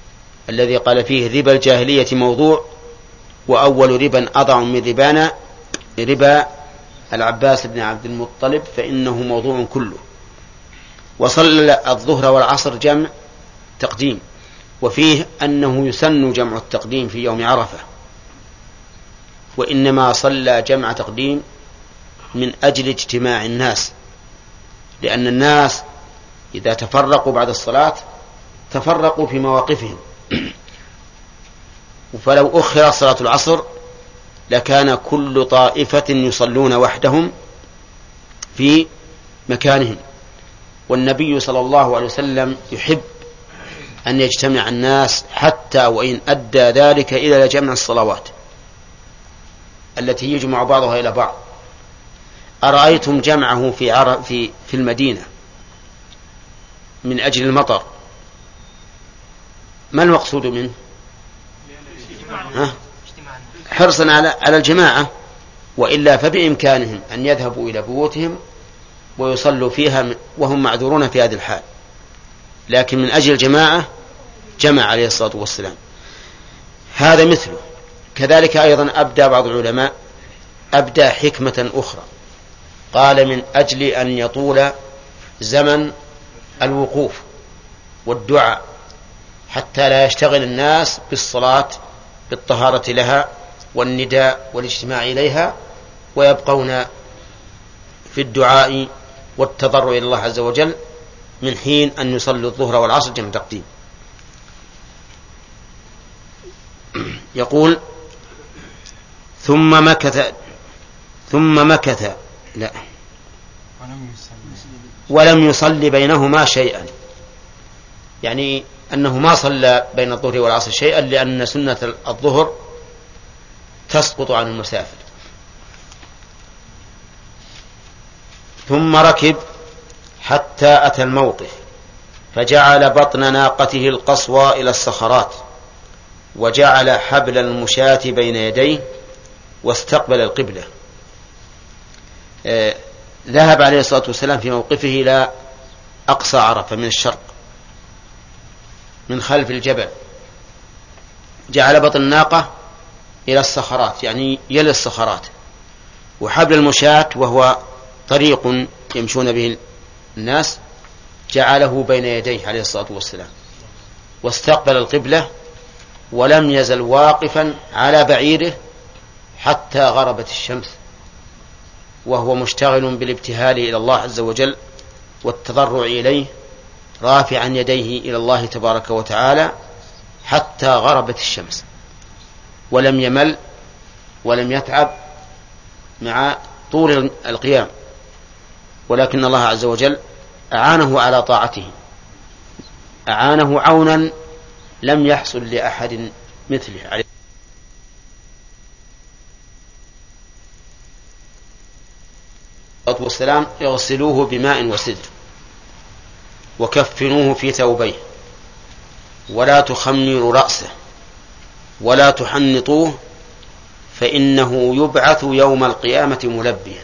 الذي قال فيه ربا الجاهلية موضوع، وأول ربا أضع من ربانا ربا العباس بن عبد المطلب فإنه موضوع كله. وصلى الظهر والعصر جمع تقديم، وفيه أنه يسن جمع التقديم في يوم عرفة، وإنما صلى جمع تقديم من أجل اجتماع الناس، لأن الناس إذا تفرقوا بعد الصلاة تفرقوا في مواقفهم، فلو أخر صلاة العصر لكان كل طائفة يصلون وحدهم في مكانهم. والنبي صلى الله عليه وسلم يحب أن يجتمع الناس حتى وإن أدى ذلك إلى جمع الصلوات التي يجمع بعضها إلى بعض. أرأيتم جمعه في عر... في في المدينة من أجل المطر، ما المقصود منه؟ ها؟ حرصا على على الجماعة، وإلا فبإمكانهم أن يذهبوا إلى بيوتهم ويصلوا فيها وهم معذورون في هذه الحال، لكن من أجل الجماعة جمع عليه الصلاة والسلام. هذا مثله. كذلك أيضا أبدى بعض العلماء أبدى حكمة أخرى، قال من أجل أن يطول زمن الوقوف والدعاء حتى لا يشتغل الناس بالصلاة بالطهارة لها والنداء والاجتماع إليها، ويبقون في الدعاء والتضرع إلى الله عز وجل من حين أن يصلوا الظهر والعصر جمع تقديم. يقول ثم مكث ثم مكث لا ولم يصلي بينهما شيئا، يعني أنه ما صلى بين الظهر والعصر شيئا، لأن سنة الظهر تسقط عن المسافر. ثم ركب حتى أتى الموقف فجعل بطن ناقته القصوى إلى الصخرات، وجعل حبل المشاة بين يديه واستقبل القبلة. آه ذهب عليه الصلاة والسلام في موقفه إلى أقصى عرفة من الشرق من خلف الجبل، جعل بطن الناقة إلى الصخرات يعني يلي الصخرات، وحبل المشاة وهو طريق يمشون به الناس جعله بين يديه عليه الصلاة والسلام، واستقبل القبلة ولم يزل واقفا على بعيره حتى غربت الشمس، وهو مشتغل بالابتهال إلى الله عز وجل والتضرع إليه، رافعا يديه إلى الله تبارك وتعالى حتى غربت الشمس، ولم يمل ولم يتعب مع طول القيام، ولكن الله عز وجل أعانه على طاعته، أعانه عونا لم يحصل لأحد مثله عليه الصلاة والسلام. يغسلوه بماء وسدر وكفنوه في ثوبيه، ولا تخمروا رأسه ولا تحنطوه فإنه يبعث يوم القيامة ملبيا.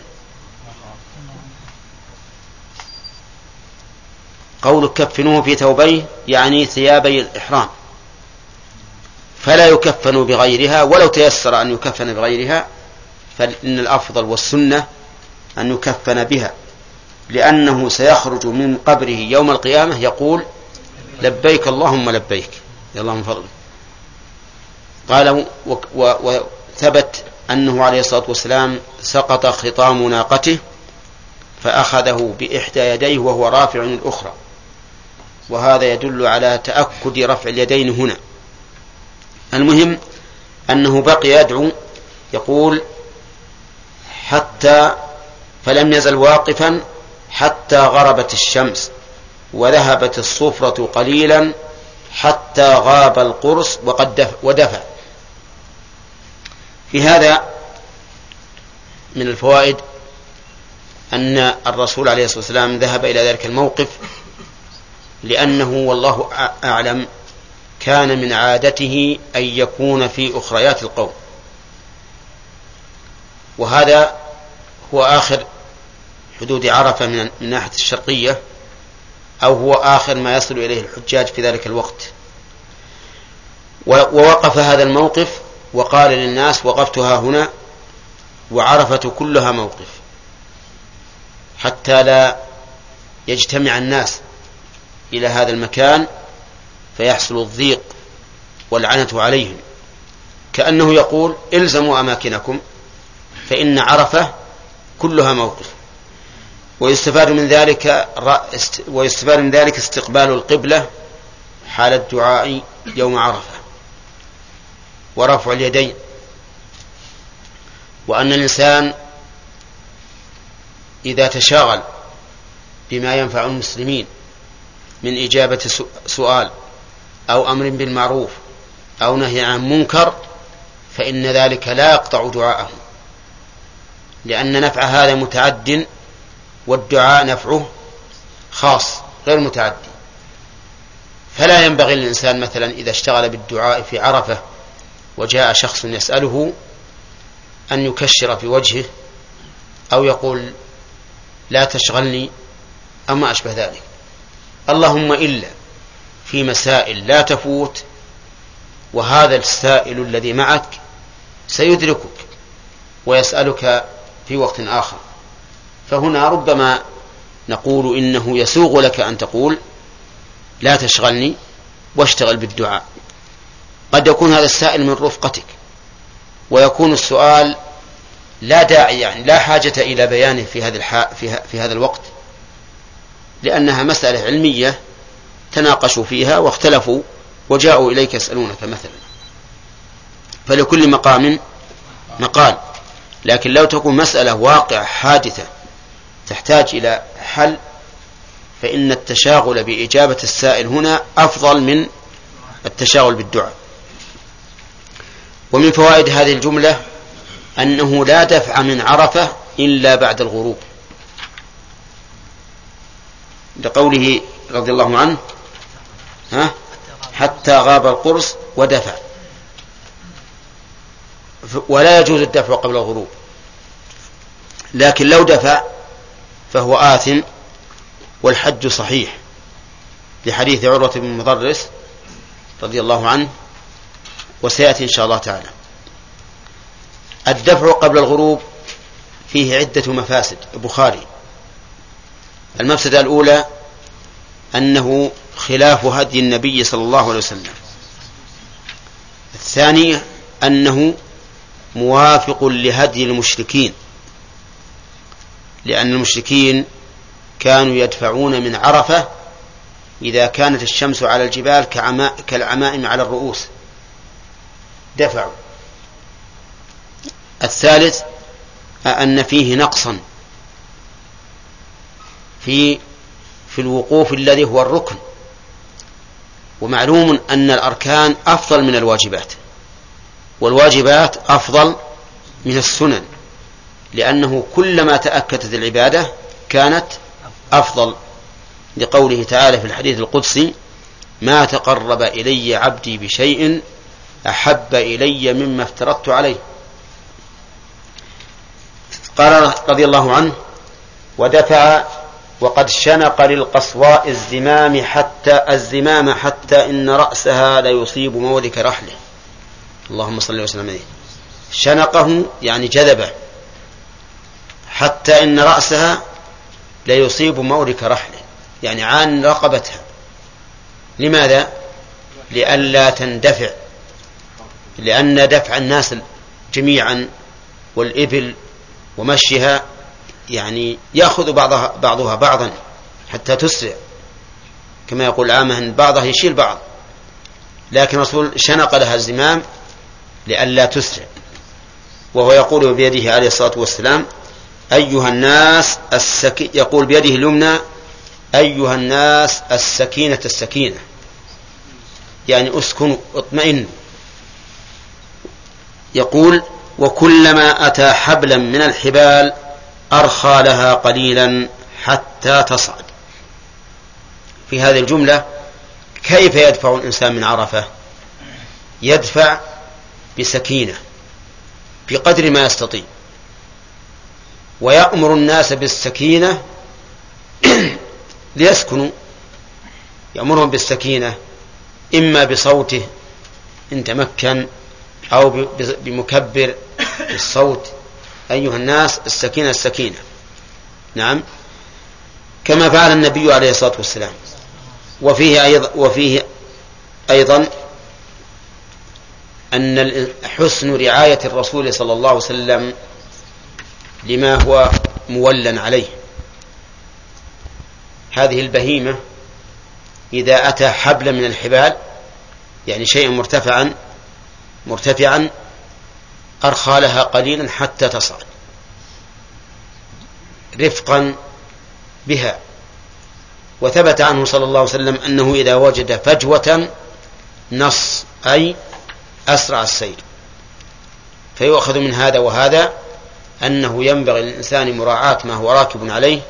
قول كفنوه في ثوبيه يعني ثيابي الإحرام، فلا يكفن بغيرها، ولو تيسر أن يكفن بغيرها فإن الأفضل والسنة أن يكفن بها، لأنه سيخرج من قبره يوم القيامة يقول لبيك اللهم لبيك يا الله من فضلك. قال وثبت أنه عليه الصلاة والسلام سقط خطام ناقته فأخذه بإحدى يديه وهو رافع الأخرى، وهذا يدل على تأكد رفع اليدين هنا. المهم أنه بقي يدعو يقول حتى فلم يزل واقفا حتى غربت الشمس وذهبت الصفرة قليلا حتى غاب القرص وقد ودفع. في هذا من الفوائد أن الرسول عليه الصلاة والسلام ذهب إلى ذلك الموقف لأنه والله أعلم كان من عادته أن يكون في أخريات القوم، وهذا هو آخر حدود عرفة من الناحية الشرقية، أو هو آخر ما يصل إليه الحجاج في ذلك الوقت. ووقف هذا الموقف وقال للناس وقفتها هنا وعرفة كلها موقف، حتى لا يجتمع الناس إلى هذا المكان فيحصل الضيق والعنة عليهم، كأنه يقول الزموا أماكنكم فإن عرفة كلها موقف. ويستفاد من ذلك ويستفاد من ذلك استقبال القبلة حال الدعاء يوم عرفة ورفع اليدين، وأن الإنسان إذا تشاغل بما ينفع المسلمين من إجابة سؤال أو أمر بالمعروف أو نهي عن منكر فإن ذلك لا يقطع دعاءه، لأن نفع هذا متعد والدعاء نفعه خاص غير متعدي. فلا ينبغي للإنسان مثلا إذا اشتغل بالدعاء في عرفة وجاء شخص يسأله أن يكشر في وجهه أو يقول لا تشغلني أو ما أشبه ذلك، اللهم إلا في مسائل لا تفوت وهذا السائل الذي معك سيدركك ويسألك في وقت آخر، فهنا ربما نقول إنه يسوغ لك أن تقول لا تشغلني واشتغل بالدعاء. قد يكون هذا السائل من رفقتك ويكون السؤال لا داعي يعني لا حاجة إلى بيانه في هذا الح... في هذا الوقت، لأنها مسألة علمية تناقشوا فيها واختلفوا وجاءوا إليك يسألونك مثلا، فلكل مقام مقال. لكن لو تكون مسألة واقع حادثة تحتاج إلى حل فإن التشاغل بإجابة السائل هنا أفضل من التشاغل بالدعاء. ومن فوائد هذه الجملة أنه لا دفع من عرفة إلا بعد الغروب، لقوله رضي الله عنه ها حتى غاب القرص ودفع، ولا يجوز الدفع قبل الغروب، لكن لو دفع فهو آثم والحج صحيح، لحديث عروة بن مضرس رضي الله عنه وسيأتي إن شاء الله تعالى. الدفع قبل الغروب فيه عدة مفاسد. البخاري المفسدة الأولى أنه خلاف هدي النبي صلى الله عليه وسلم. الثانية أنه موافق لهدي المشركين، لأن المشركين كانوا يدفعون من عرفة إذا كانت الشمس على الجبال كالعمائم على الرؤوس دفعوا. الثالث أن فيه نقصا في في الوقوف الذي هو الركن، ومعلوم أن الأركان أفضل من الواجبات والواجبات أفضل من السنن، لأنه كلما تأكدت العبادة كانت أفضل، لقوله تعالى في الحديث القدسي ما تقرب إلي عبدي بشيء أحب إلي مما افترضت عليه. قال رضي الله عنه ودفع وقد شنق للقصواء الزمام حتى الزمام حتى إن رأسها ليصيب مورك رحله. اللهم صل وسلم عليه. شنقه يعني جذبه، حتى إن رأسها ليصيب مورك رحله يعني عن رقبتها. لماذا؟ لئلا تندفع، لأن دفع الناس جميعا والإبل ومشيها يعني يأخذ بعضها, بعضها بعضا حتى تسرع، كما يقول عامه أن بعضها يشيل بعض، لكن رسول شنق لها الزمام لئلا تسرع. وهو يقول بيده عليه الصلاة والسلام أيها الناس السكي... يقول بيده اليمنى أيها الناس السكينة السكينة، يعني أسكنوا اطمئنوا. يقول وكلما أتى حبلا من الحبال أرخى لها قليلا حتى تصعد. في هذه الجملة كيف يدفع الإنسان من عرفة؟ يدفع بسكينة بقدر ما يستطيع، ويأمر الناس بالسكينة ليسكنوا، يأمرهم بالسكينة إما بصوته إن تمكن أو بمكبر بالصوت أيها الناس السكينة السكينة. نعم، كما فعل النبي عليه الصلاة والسلام. وفيه أيضا, وفيه أيضا أن حسن رعاية الرسول صلى الله عليه وسلم لما هو مولا عليه. هذه البهيمة إذا أتى حبل من الحبال، يعني شيء مرتفعا مرتفعا أرخى لها قليلا حتى تصعد رفقا بها. وثبت عنه صلى الله عليه وسلم أنه إذا وجد فجوة نص، أي أسرع السير. فيؤخذ من هذا وهذا أنه ينبغي للإنسان مراعاة ما هو راكب عليه،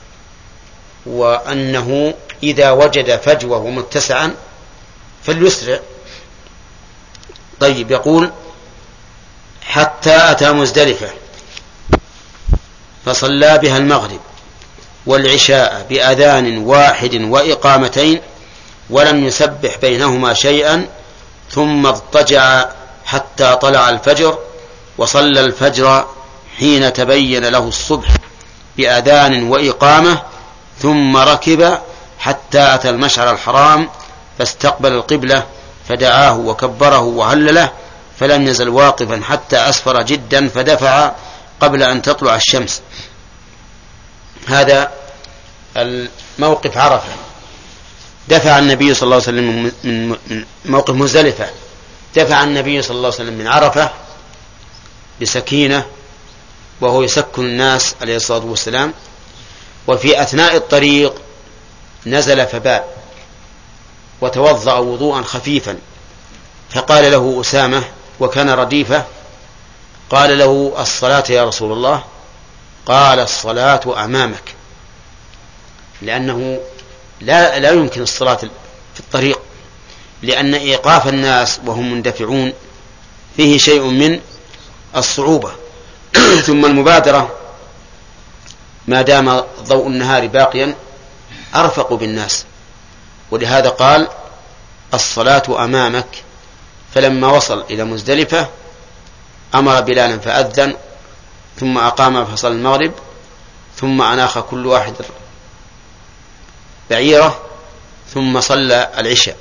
وأنه إذا وجد فجوة ومتسعا فليسرع. طيب، يقول حتى أتى مزدلفة فصلى بها المغرب والعشاء بأذان واحد وإقامتين ولم يسبح بينهما شيئا، ثم اضطجع حتى طلع الفجر، وصلى الفجر حين تبين له الصبح بأذان وإقامة، ثم ركب حتى أتى المشعر الحرام فاستقبل القبلة فدعاه وكبره وهلله، فلم يزل واقفا حتى أسفر جدا فدفع قبل أن تطلع الشمس. هذا الموقف عرفة. دفع النبي صلى الله عليه وسلم من موقف مزدلفة، دفع النبي صلى الله عليه وسلم من عرفة بسكينة وهو يسكن الناس عليه الصلاة والسلام. وفي أثناء الطريق نزل فبال وتوضأ وضوءا خفيفا، فقال له أسامة وكان رديفة، قال له الصلاة يا رسول الله؟ قال الصلاة أمامك، لأنه لا, لا يمكن الصلاة في الطريق، لأن إيقاف الناس وهم مندفعون فيه شيء من الصعوبة. ثم المبادرة ما دام ضوء النهار باقيا أرفق بالناس، ولهذا قال الصلاة أمامك. فلما وصل إلى مزدلفة أمر بلالا فأذن، ثم أقام فصل المغرب، ثم أناخ كل واحد بعيرة، ثم صلى العشاء.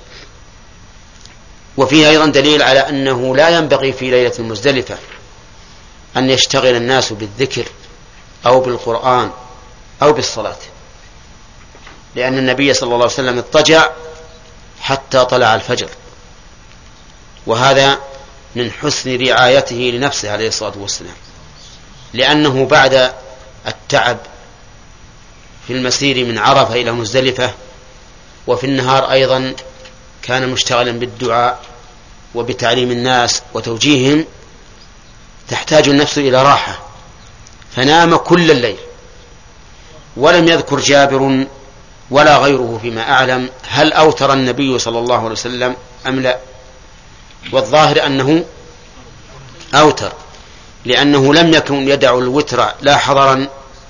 وفيه أيضا دليل على أنه لا ينبغي في ليلة المزدلفة أن يشتغل الناس بالذكر أو بالقرآن أو بالصلاة، لأن النبي صلى الله عليه وسلم اضطجع حتى طلع الفجر، وهذا من حسن رعايته لنفسه عليه الصلاة والسلام، لأنه بعد التعب في المسير من عرفة إلى مزدلفة وفي النهار أيضا كان مشتغلا بالدعاء وبتعليم الناس وتوجيههم، تحتاج النفس إلى راحة، فنام كل الليل. ولم يذكر جابر ولا غيره فيما أعلم هل أوتر النبي صلى الله عليه وسلم أم لا، والظاهر أنه أوتر، لأنه لم يكن يدع الوتر لا حضرا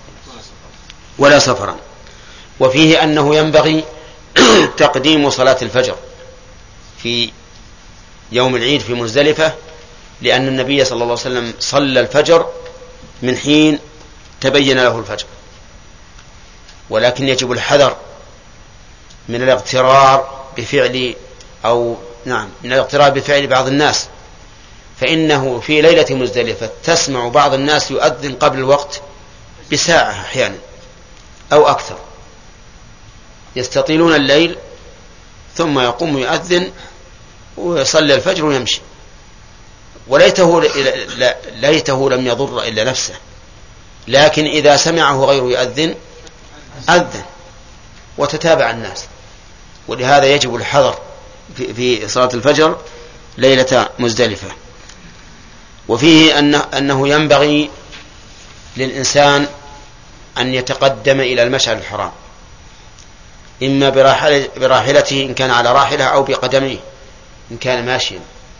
ولا سفرا. وفيه أنه ينبغي تقديم صلاة الفجر في يوم العيد في مزدلفة، لأن النبي صلى الله عليه وسلم صلى الفجر من حين تبين له الفجر. ولكن يجب الحذر من الاغترار بفعل أو نعم من الاغترار بفعل بعض الناس، فإنه في ليلة مزدلفة تسمع بعض الناس يؤذن قبل الوقت بساعة أحيانا أو أكثر، يستطيلون الليل ثم يقوم يؤذن ويصلي الفجر ويمشي، وليته ليته لم يضر إلا نفسه، لكن إذا سمعه غيره يؤذن أذن وتتابع الناس. ولهذا يجب الحذر في صلاة الفجر ليلة مزدلفة. وفيه أنه, أنه ينبغي للإنسان أن يتقدم إلى المشعر الحرام، إما براحلته إن كان على راحلة أو بقدميه إن كان ماشيا،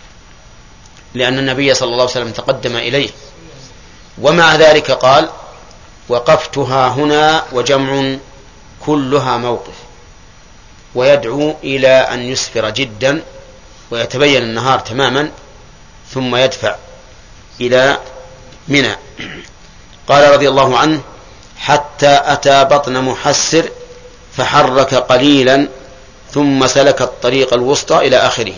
لأن النبي صلى الله عليه وسلم تقدم إليه. ومع ذلك قال وقفتها هنا وجمع كلها موقف، ويدعو إلى أن يسفر جدا ويتبين النهار تماما ثم يدفع إلى منى. قال رضي الله عنه: حتى أتى بطن محسر فحرك قليلا ثم سلك الطريق الوسطى إلى آخره.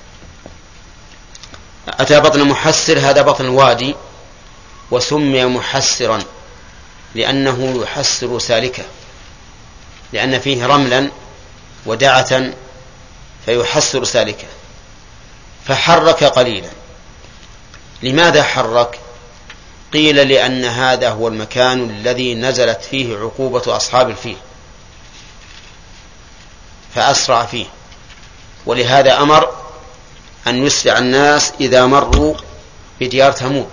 أتى بطن محسر، هذا بطن الوادي، وسمي محسرا لأنه يحسر سالكه، لأن فيه رملا ودعة فيحسر سالكه. فحرك قليلا. لماذا حرك؟ قيل لأن هذا هو المكان الذي نزلت فيه عقوبة أصحاب الفيل فأسرع فيه، ولهذا أمر أن يسرع الناس إذا مروا بديار ثمود.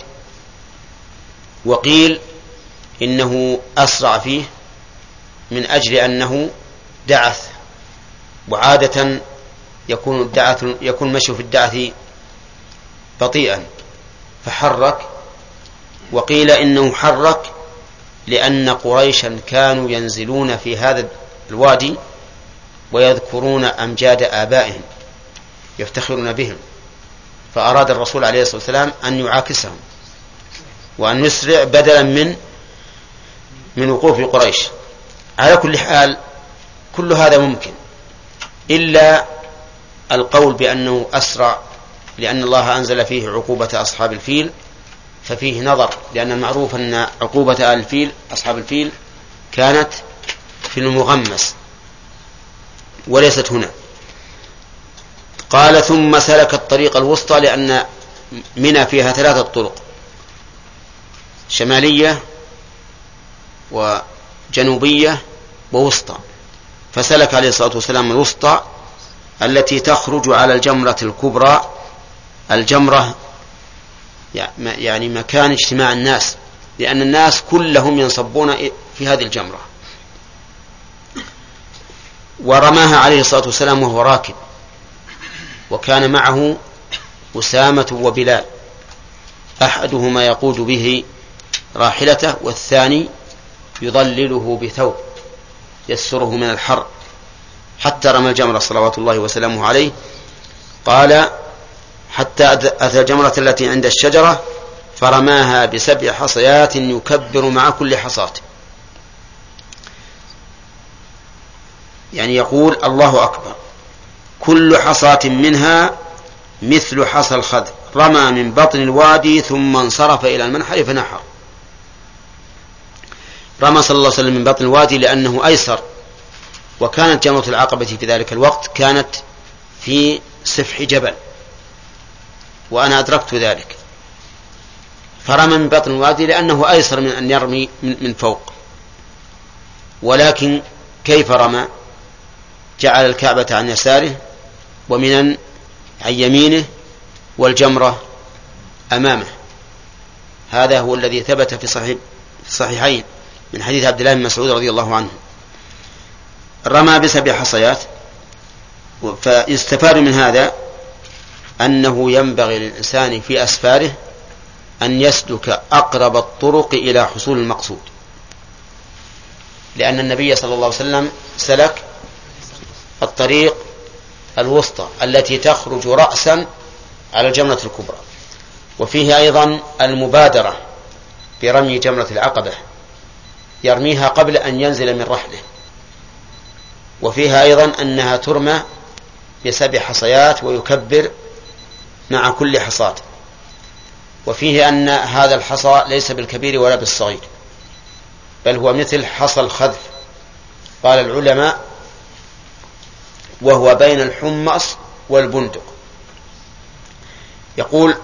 وقيل إنه أسرع فيه من أجل أنه دعث، وعادة يكون الدعث يكون مشي في الدعث بطيئا فحرك. وقيل إنه حرك لأن قريشا كانوا ينزلون في هذا الوادي ويذكرون أمجاد آبائهم يفتخرون بهم، فأراد الرسول عليه الصلاة والسلام أن يعاكسهم وأن يسرع بدلا من من وقوف قريش. على كل حال كل هذا ممكن إلا القول بأنه أسرع لأن الله أنزل فيه عقوبة أصحاب الفيل، ففيه نظر، لأن المعروف أن عقوبة آل الفيل أصحاب الفيل كانت في المغمس وليست هنا. قال: ثم سلك الطريق الوسطى، لأن منى فيها ثلاثة طرق: شمالية وجنوبية ووسطى، فسلك عليه الصلاة والسلام الوسطى التي تخرج على الجمرة الكبرى. الجمرة يعني مكان اجتماع الناس، لأن الناس كلهم ينصبون في هذه الجمرة. ورماها عليه الصلاة والسلام وهو راكب، وكان معه أسامة وبلال، أحدهما يقود به راحلته والثاني يضلله بثوب يسره من الحر، حتى رمى الجمرة صلوات الله وسلامه عليه. قال: حتى أتى الجمرة التي عند الشجرة فرماها بسبع حصيات يكبر مع كل حصاة، يعني يقول الله أكبر، كل حصاة منها مثل حصى الخذ. رمى من بطن الوادي ثم انصرف إلى المنحر فنحر. رمى صلى الله عليه وسلم من بطن الوادي لأنه أيسر، وكانت جمرة العقبة في ذلك الوقت كانت في سفح جبل، وأنا أدركت ذلك، فرمى من بطن الوادي لأنه أيسر من أن يرمي من فوق. ولكن كيف رمى؟ جعل الكعبة عن يساره ومن عن يمينه والجمرة أمامه. هذا هو الذي ثبت في صحيح الصحيحين من حديث عبد الله بن مسعود رضي الله عنه. رمى بسبع حصيات. فيستفاد من هذا أنه ينبغي للإنسان في أسفاره أن يسلك أقرب الطرق إلى حصول المقصود، لأن النبي صلى الله عليه وسلم سلك الطريق الوسطى التي تخرج رأسا على الجمرة الكبرى. وفيه أيضا المبادرة برمي جمرة العقبة، يرميها قبل أن ينزل من رحله. وفيها أيضا أنها ترمى بسبع حصيات ويكبر مع كل حصاة. وفيه أن هذا الحصى ليس بالكبير ولا بالصغير، بل هو مثل حصى الخذف. قال العلماء: وهو بين الحمص والبندق. يقول: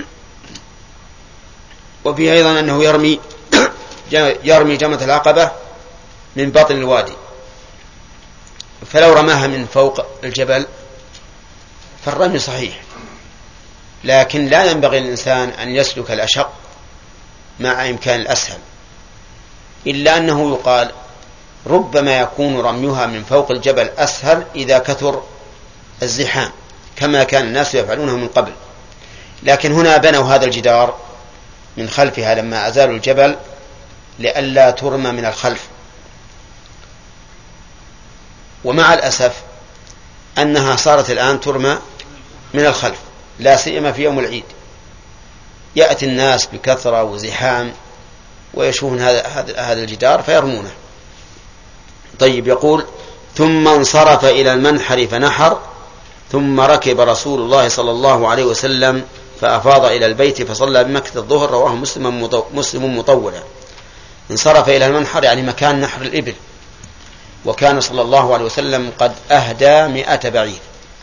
وفيه أيضا أنه يرمي يرمي جمرة العقبة من باطن الوادي، فلو رماها من فوق الجبل فالرمي صحيح، لكن لا ينبغي للإنسان أن يسلك الأشق مع إمكان الأسهل، إلا أنه يقال ربما يكون رميها من فوق الجبل أسهل إذا كثر الزحام كما كان الناس يفعلونه من قبل. لكن هنا بنوا هذا الجدار من خلفها لما أزالوا الجبل لئلا ترمى من الخلف. ومع الأسف أنها صارت الآن ترمى من الخلف، لا سيما في يوم العيد، يأتي الناس بكثرة وزحام ويشوفون هذا هذا الجدار فيرمونه. طيب، يقول ثم انصرف إلى المنحر فنحر، ثم ركب رسول الله صلى الله عليه وسلم فأفاض إلى البيت فصلى بمكة الظهر. رواه مسلم مطولا. انصرف إلى المنحر يعني مكان نحر الإبل، وكان صلى الله عليه وسلم قد أهدى مئة بعير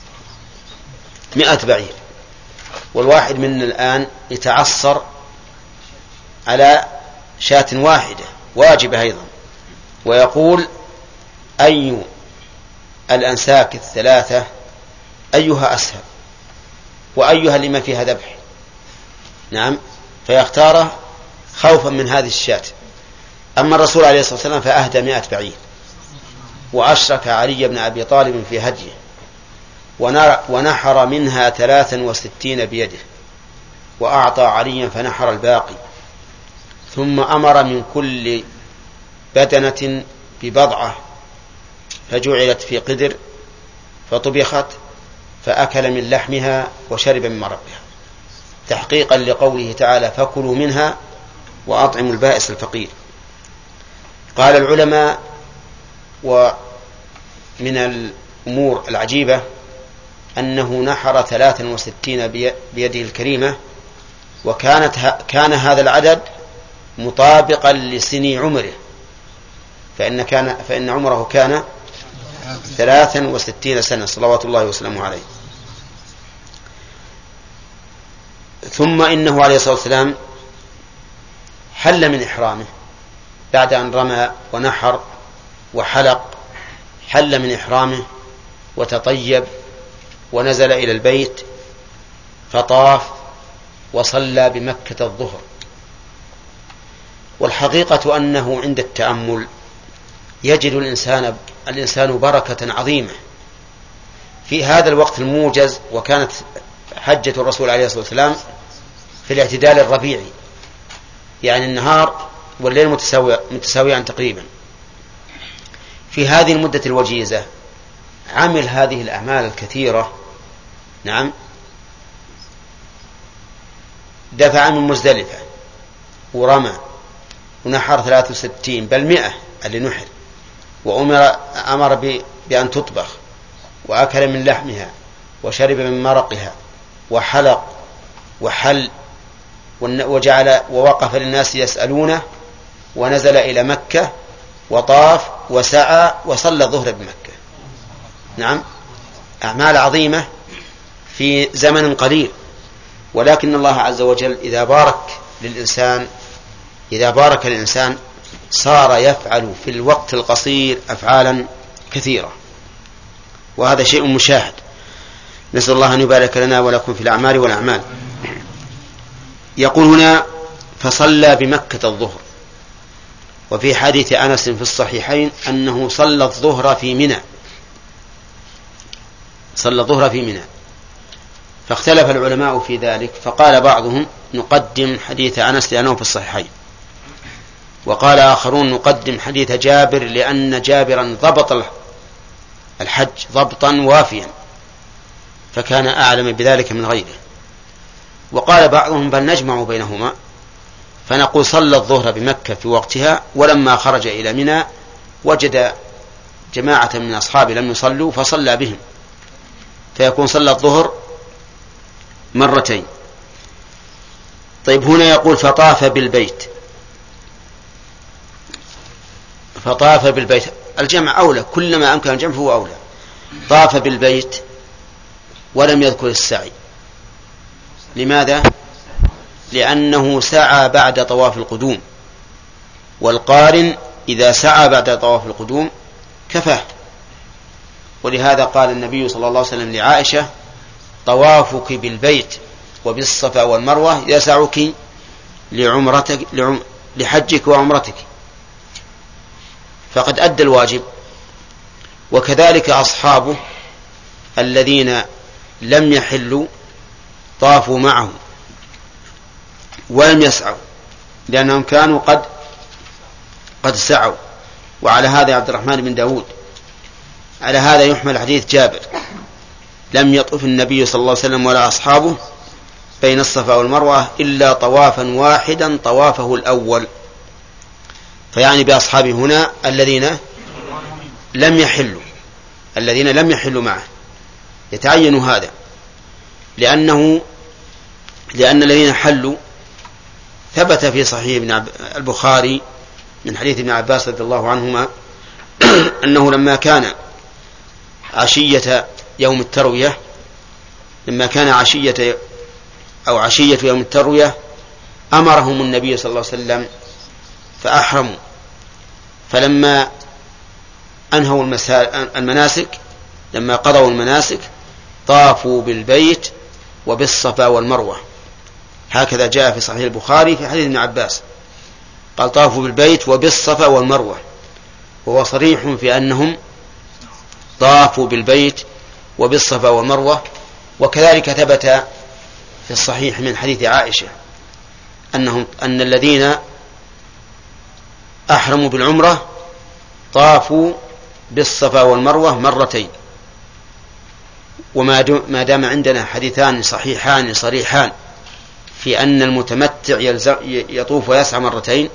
مئة بعير، والواحد منا الآن يتعصر على شاة واحدة واجبة أيضا. ويقول أي الأنساك الثلاثة أيها أسهل وأيها لما فيها ذبح؟ نعم، فيختاره خوفا من هذه الشاة. أما الرسول عليه الصلاة والسلام فأهدى مئة بعير، وأشرك علي بن أبي طالب في هديه، ونحر منها ثلاثا وستين بيده، وأعطى عليا فنحر الباقي. ثم أمر من كل بدنة ببضعة، فجعلت في قدر فطبخت، فأكل من لحمها وشرب من مرقها، تحقيقا لقوله تعالى فكلوا منها وأطعموا البائس الفقير. قال العلماء: ومن الأمور العجيبة أنه نحر ثلاثا وستين بيده الكريمة، وكانت كان هذا العدد مطابقا لسني عمره، فإن, كان فإن عمره كان ثلاثا وستين سنة صلوات الله وسلامه عليه. ثم إنه عليه الصلاة والسلام حل من إحرامه بعد أن رمى ونحر وحلق، حل من إحرامه وتطيب ونزل إلى البيت فطاف وصلى بمكة الظهر. والحقيقة أنه عند التأمل يجد الإنسان الإنسان بركة عظيمة في هذا الوقت الموجز. وكانت حجة الرسول عليه الصلاة والسلام في الاعتدال الربيعي، يعني النهار والليل متساوي متساويان تقريبا. في هذه المدة الوجيزة عمل هذه الأعمال الكثيرة. نعم، دفع من مزدلفة ورمى ونحر ثلاث وستين بل مئة اللي نحر، وأمر أمر بأن تطبخ، وأكل من لحمها وشرب من مرقها، وحلق وحل، وجعل ووقف للناس يسألونه، ونزل إلى مكة وطاف وسعى وصلى الظهر بمكة. نعم، أعمال عظيمة في زمن قليل. ولكن الله عز وجل إذا بارك للإنسان إذا بارك الإنسان صار يفعل في الوقت القصير أفعالا كثيرة، وهذا شيء مشاهد. نسأل الله أن يبارك لنا ولكم في الأعمال والأعمال. يقول هنا فصلى بمكة الظهر. وفي حديث أنس في الصحيحين أنه صلى الظهر في منى صلى الظهر في منى فاختلف العلماء في ذلك، فقال بعضهم نقدم حديث أنس لأنه في الصحيحين، وقال آخرون نقدم حديث جابر لأن جابرا ضبط الحج ضبطا وافيا فكان أعلم بذلك من غيره. وقال بعضهم بل نجمع بينهما فنقول صلى الظهر بمكة في وقتها، ولما خرج إلى منى وجد جماعة من أصحابه لم يصلوا فصلى بهم، فيكون صلى الظهر مرتين. طيب، هنا يقول فطاف بالبيت فطاف بالبيت الجمع أولى، كلما أمكن الجمع فهو أولى. طاف بالبيت ولم يذكر السعي. لماذا؟ لأنه سعى بعد طواف القدوم، والقارن إذا سعى بعد طواف القدوم كفاه. ولهذا قال النبي صلى الله عليه وسلم لعائشة طوافك بالبيت وبالصفا والمروة يسعك لعمرتك لحجك وعمرتك، فقد أدى الواجب. وكذلك أصحابه الذين لم يحلوا طافوا معه ولم يسعوا لأنهم كانوا قد قد سعوا. وعلى هذا عبد الرحمن بن داود على هذا يحمل حديث جابر لم يطف النبي صلى الله عليه وسلم ولا أصحابه بين الصفا والمروة إلا طوافا واحدا طوافه الأول فيعني بأصحابه هنا الذين لم يحلوا الذين لم يحلوا معه، يتعين هذا، لأنه لأن الذين حلوا ثبت في صحيح ابن البخاري من حديث ابن عباس رضي الله عنهما أنه لما كان عشية يوم التروية لما كان عشية أو عشية يوم التروية أمرهم النبي صلى الله عليه وسلم فأحرموا، فلما أنهوا المناسك لما قضوا المناسك طافوا بالبيت وبالصفا والمروة، هكذا جاء في صحيح البخاري في حديث ابن عباس، قال طافوا بالبيت وبالصفا والمروة، وهو صريح في أنهم طافوا بالبيت وبالصفا والمروة. وكذلك ثبت في الصحيح من حديث عائشة أنهم أن الذين أحرموا بالعمرة طافوا بالصفا والمروة مرتين. وما دام عندنا حديثان صحيحان صريحان في أن المتمتع يطوف ويسعى مرتين،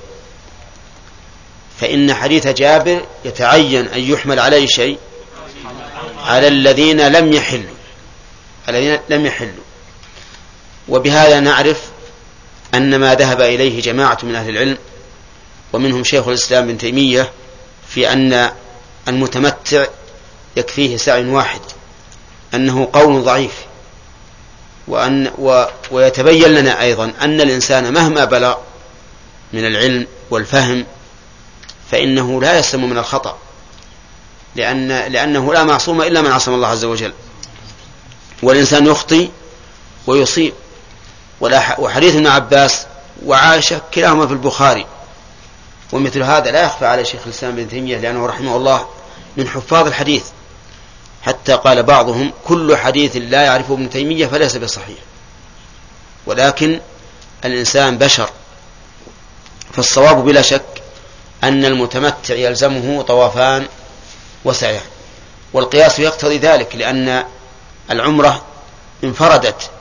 فإن حديث جابر يتعين أن يحمل عليه شيء على الذين لم يحلوا الذين لم يحلوا وبهذا نعرف أن ما ذهب إليه جماعة من أهل العلم ومنهم شيخ الإسلام ابن تيمية في أن المتمتع يكفيه سعي واحد أنه قول ضعيف، وأن و ويتبين لنا أيضا أن الإنسان مهما بلغ من العلم والفهم فإنه لا يسلم من الخطأ، لأن لأنه لا معصوم إلا من عصم الله عز وجل، والإنسان يخطئ ويصيب. وحديث ابن عباس وعائشة كلاهما في البخاري، ومثل هذا لا يخفى على شيخ الإسلام ابن تيمية لأنه رحمه الله من حفاظ الحديث، حتى قال بعضهم كل حديث لا يعرفه ابن تيمية فليس بصحيح. ولكن الإنسان بشر، فالصواب بلا شك أن المتمتع يلزمه طوافان وسعيان، والقياس يقتضي ذلك، لأن العمرة انفردت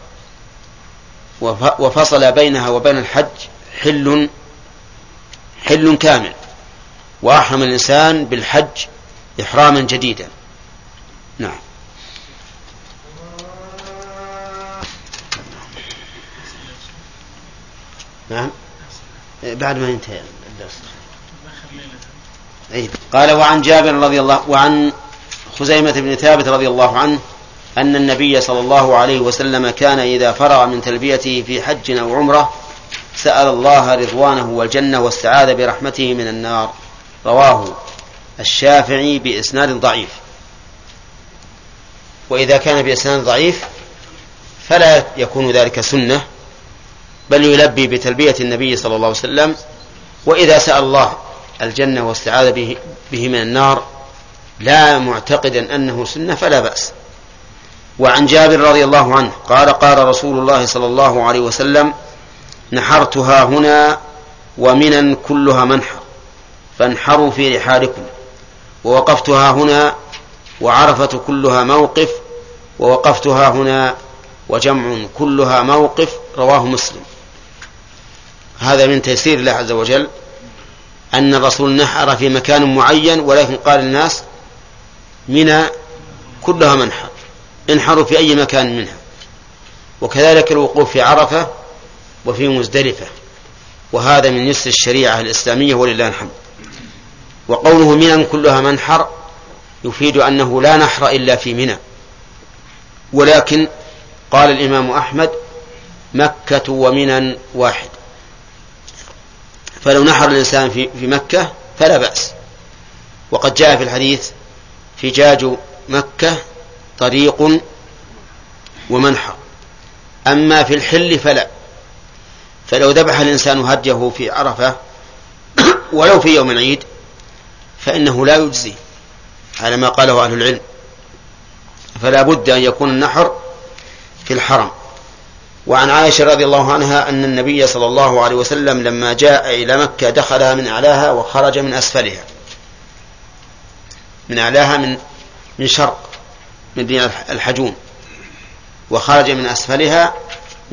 وفصل بينها وبين الحج حل حل كامل، وأحرم الإنسان بالحج إحراما جديدا. نعم. نعم بعد ما ينتهي الدرس. أيه. قال وعن جابر رضي الله وعن خزيمة بن ثابت رضي الله عنه أن النبي صلى الله عليه وسلم كان إذا فرغ من تلبيته في حج أو عمرة سأل الله رضوانه والجنة واستعاذ برحمته من النار. رواه الشافعي بإسناد ضعيف. وإذا كان بإسناد ضعيف فلا يكون ذلك سنة، بل يلبي بتلبية النبي صلى الله عليه وسلم. وإذا سأل الله الجنة واستعاذ به, به من النار لا معتقدا أنه سنة فلا بأس. وعن جابر رضي الله عنه قال قال رسول الله صلى الله عليه وسلم نحرتها هنا ومنا كلها منحر فانحروا في رحالكم، ووقفتها هنا وعرفة كلها موقف ووقفتها هنا وجمع كلها موقف. رواه مسلم. هذا من تيسير الله عز وجل أن الرسول نحر في مكان معين، ولكن قال الناس منا كلها منحر، انحروا في أي مكان منها. وكذلك الوقوف في عرفة وفي مزدلفة، وهذا من يسر الشريعة الإسلامية ولله الحمد. وقوله منا كلها منحر يفيد أنه لا نحر إلا في منى، ولكن قال الإمام أحمد مكة ومنى واحد، فلو نحر الإنسان في, في مكة فلا بأس. وقد جاء في الحديث فجاج مكة طريق ومنحر، أما في الحل فلا. فلو ذبح الإنسان هديه في عرفة ولو في يوم العيد فإنه لا يجزي على ما قاله أهل العلم، فلا بد أن يكون النحر في الحرم. وعن عائشة رضي الله عنها أن النبي صلى الله عليه وسلم لما جاء إلى مكة دخلها من أعلاها وخرج من أسفلها، من أعلاها من من شرق من الحجون، وخرج من أسفلها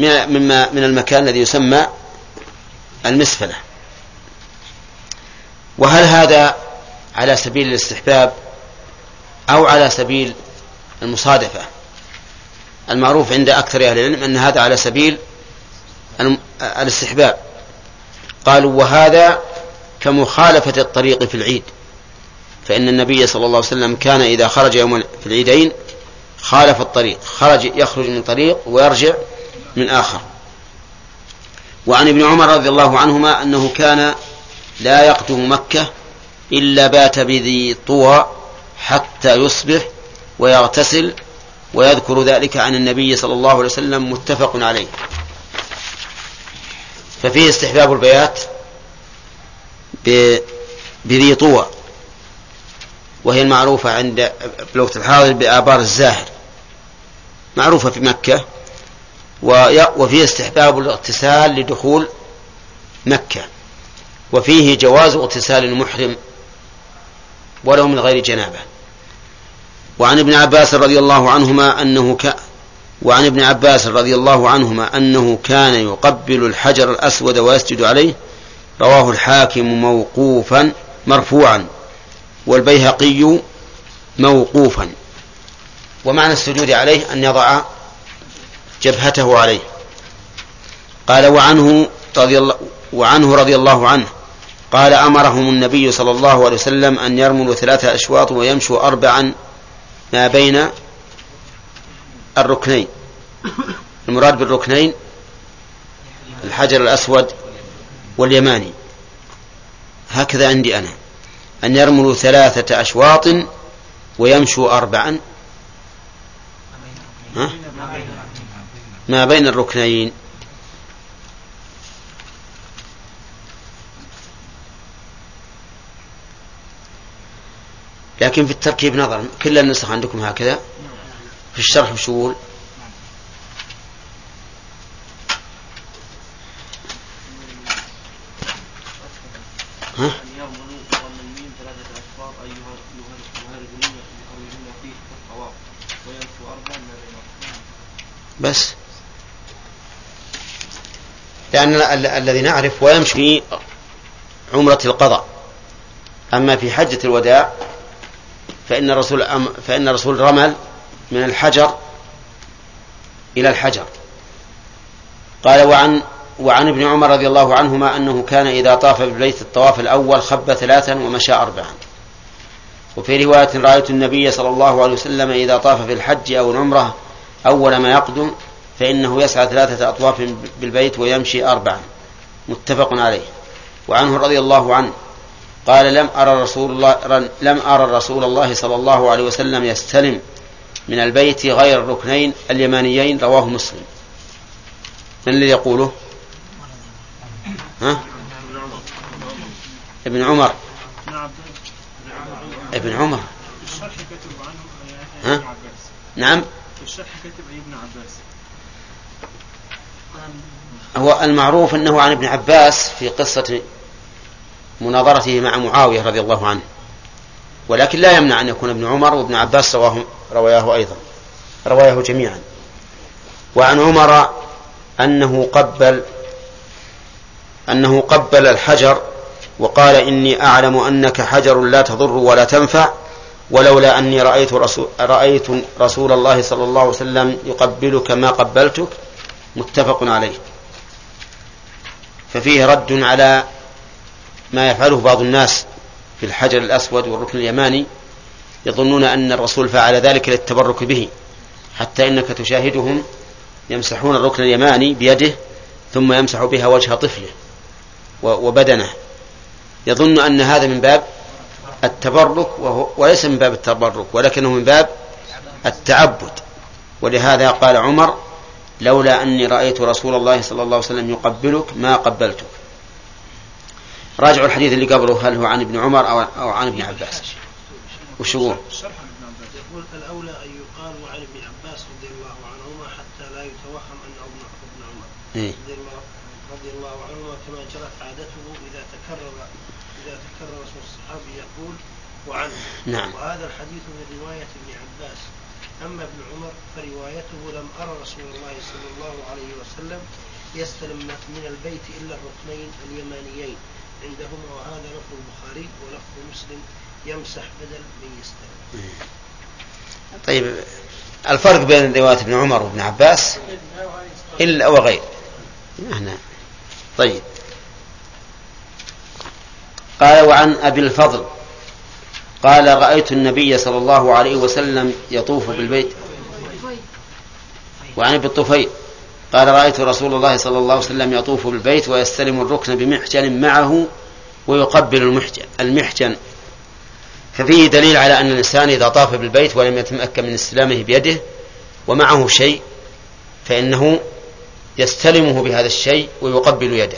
من من المكان الذي يسمى المسفلة. وهل هذا على سبيل الاستحباب أو على سبيل المصادفة؟ المعروف عند أكثر أهل العلم أن هذا على سبيل الاستحباب. قالوا وهذا كمخالفة الطريق في العيد، فإن النبي صلى الله عليه وسلم كان إذا خرج يوم في العيدين خالف الطريق، خرج يخرج من طريق ويرجع من آخر. وعن ابن عمر رضي الله عنهما أنه كان لا يقدم مكة إلا بات بذي طوى حتى يصبح ويغتسل، ويذكر ذلك عن النبي صلى الله عليه وسلم، متفق عليه. ففيه استحباب البيات بذي طوى، وهي المعروفة عند الوقت الحاضر بآبار الزاهر، معروفة في مكة. وفيه استحباب الاغتسال لدخول مكة، وفيه جواز اغتسال المحرم ولو من غير جنابه. وعن ابن عباس رضي الله عنهما أنه ك... وعن ابن عباس رضي الله عنهما أنه كان يقبل الحجر الأسود ويسجد عليه، رواه الحاكم موقوفا مرفوعا، والبيهقي موقوفا. ومعنى السجود عليه أن يضع جبهته عليه. قال وعنه رضي الله وعنه رضي الله عنه قال أمرهم النبي صلى الله عليه وسلم أن يرملوا ثلاثة أشواط ويمشوا أربعا ما بين الركنين. المراد بالركنين الحجر الأسود واليماني، هكذا عندي أنا، أن يرملوا ثلاثة أشواط ويمشوا أربعا ها؟ ما بين الركنين. لكن في التركيب نظر، كل النسخ عندكم هكذا، في الشرح بشغول ها؟ بس لأن الذي نعرف ويمشي في عمرة القضاء. أما في حجة الوداع فإن الرسول أم فإن الرسول رمل من الحجر إلى الحجر. قال وعن وعن ابن عمر رضي الله عنهما أنه كان إذا طاف بالبيت الطواف الأول خب ثلاثا ومشى أربعا. وفي رواية رأيت النبي صلى الله عليه وسلم إذا طاف في الحج أو العمرة أول ما يقدم فإنه يسعى ثلاثة أطواف بالبيت ويمشي أربعا، متفق عليه. وعنه رضي الله عنه قال لم أرى رسول الله لم أرى رسول الله صلى الله عليه وسلم يستلم من البيت غير الركنين اليمانيين، رواه مسلم. من الذي يقوله؟ ها؟ ابن عمر ابن عمر ها؟ نعم، هو المعروف أنه عن ابن عباس في قصة مناظرته مع معاوية رضي الله عنه، ولكن لا يمنع أن يكون ابن عمر وابن عباس رواه أيضا، رواه جميعا. وعن عمر أنه قبل أنه قبل الحجر وقال إني أعلم أنك حجر لا تضر ولا تنفع، ولولا أني رأيت رسول, رأيت رسول الله صلى الله عليه وسلم يقبلك ما قبلتك، متفق عليه. ففيه رد على ما يفعله بعض الناس في الحجر الأسود والركن اليماني، يظنون أن الرسول فعل ذلك للتبرك به، حتى إنك تشاهدهم يمسحون الركن اليماني بيده ثم يمسح بها وجه طفله وبدنه، يظن أن هذا من باب التبرك، وهو وليس من باب التبرك ولكنه من باب التعبد. ولهذا قال عمر لولا أني رأيت رسول الله صلى الله عليه وسلم يقبلك ما قبلتك. راجعوا الحديث اللي قبله، هل هو عن ابن عمر أو عن ابن عباس؟ وش يقول؟ يقول الأولى أن يقال وعن ابن عباس رضي الله عنهما حتى لا يتوهم أنه ابن عمر إيه؟ رضي الله عنهما، كما جرت عادته إذا تكرر إذا تكرر اسم الصحابي يقول وعنه. نعم. وهذا الحديث من رواية ابن عباس. أما ابن عمر فروايته لم أرى رسول الله صلى الله عليه وسلم يستلم من البيت إلا الركنين اليمانيين، عندهما، وهذا لفظ البخاري، ولفظ مسلم يمسح بدل من يستلم. طيب الفرق بين رواية ابن عمر وابن عباس إلا وغير هنا. طيب قال وعن أبي الفضل قال رأيت النبي صلى الله عليه وسلم يطوف بالبيت. وعن ابي الطفيل قال رأيت رسول الله صلى الله عليه وسلم يطوف بالبيت ويستلم الركن بمحجن معه ويقبل المحجن, المحجن ففيه دليل على أن الإنسان إذا طاف بالبيت ولم يتمكن من استلامه بيده ومعه شيء فإنه يستلمه بهذا الشيء ويقبل يده،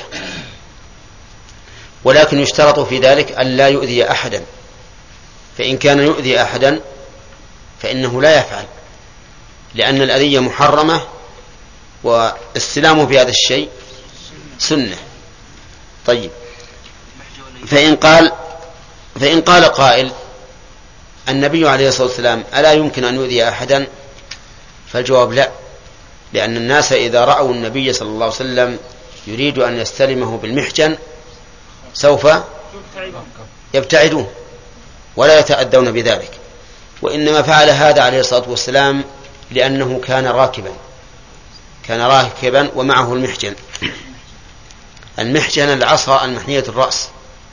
ولكن يشترط في ذلك أن لا يؤذي أحدا، فإن كان يؤذي أحدا فإنه لا يفعل، لأن الأذية محرمة واستلامه بهذا الشيء سنة. طيب فإن قال فإن قال قائل النبي عليه الصلاة والسلام ألا يمكن أن يؤذي أحدا؟ فالجواب لا، لأن الناس إذا رأوا النبي صلى الله عليه وسلم يريد أن يستلمه بالمحجن سوف يبتعدون ولا يتأذون بذلك، وإنما فعل هذا عليه الصلاة والسلام لأنه كان راكبا كان راكبا ومعه المحجن. المحجن العصا المحنية الرأس،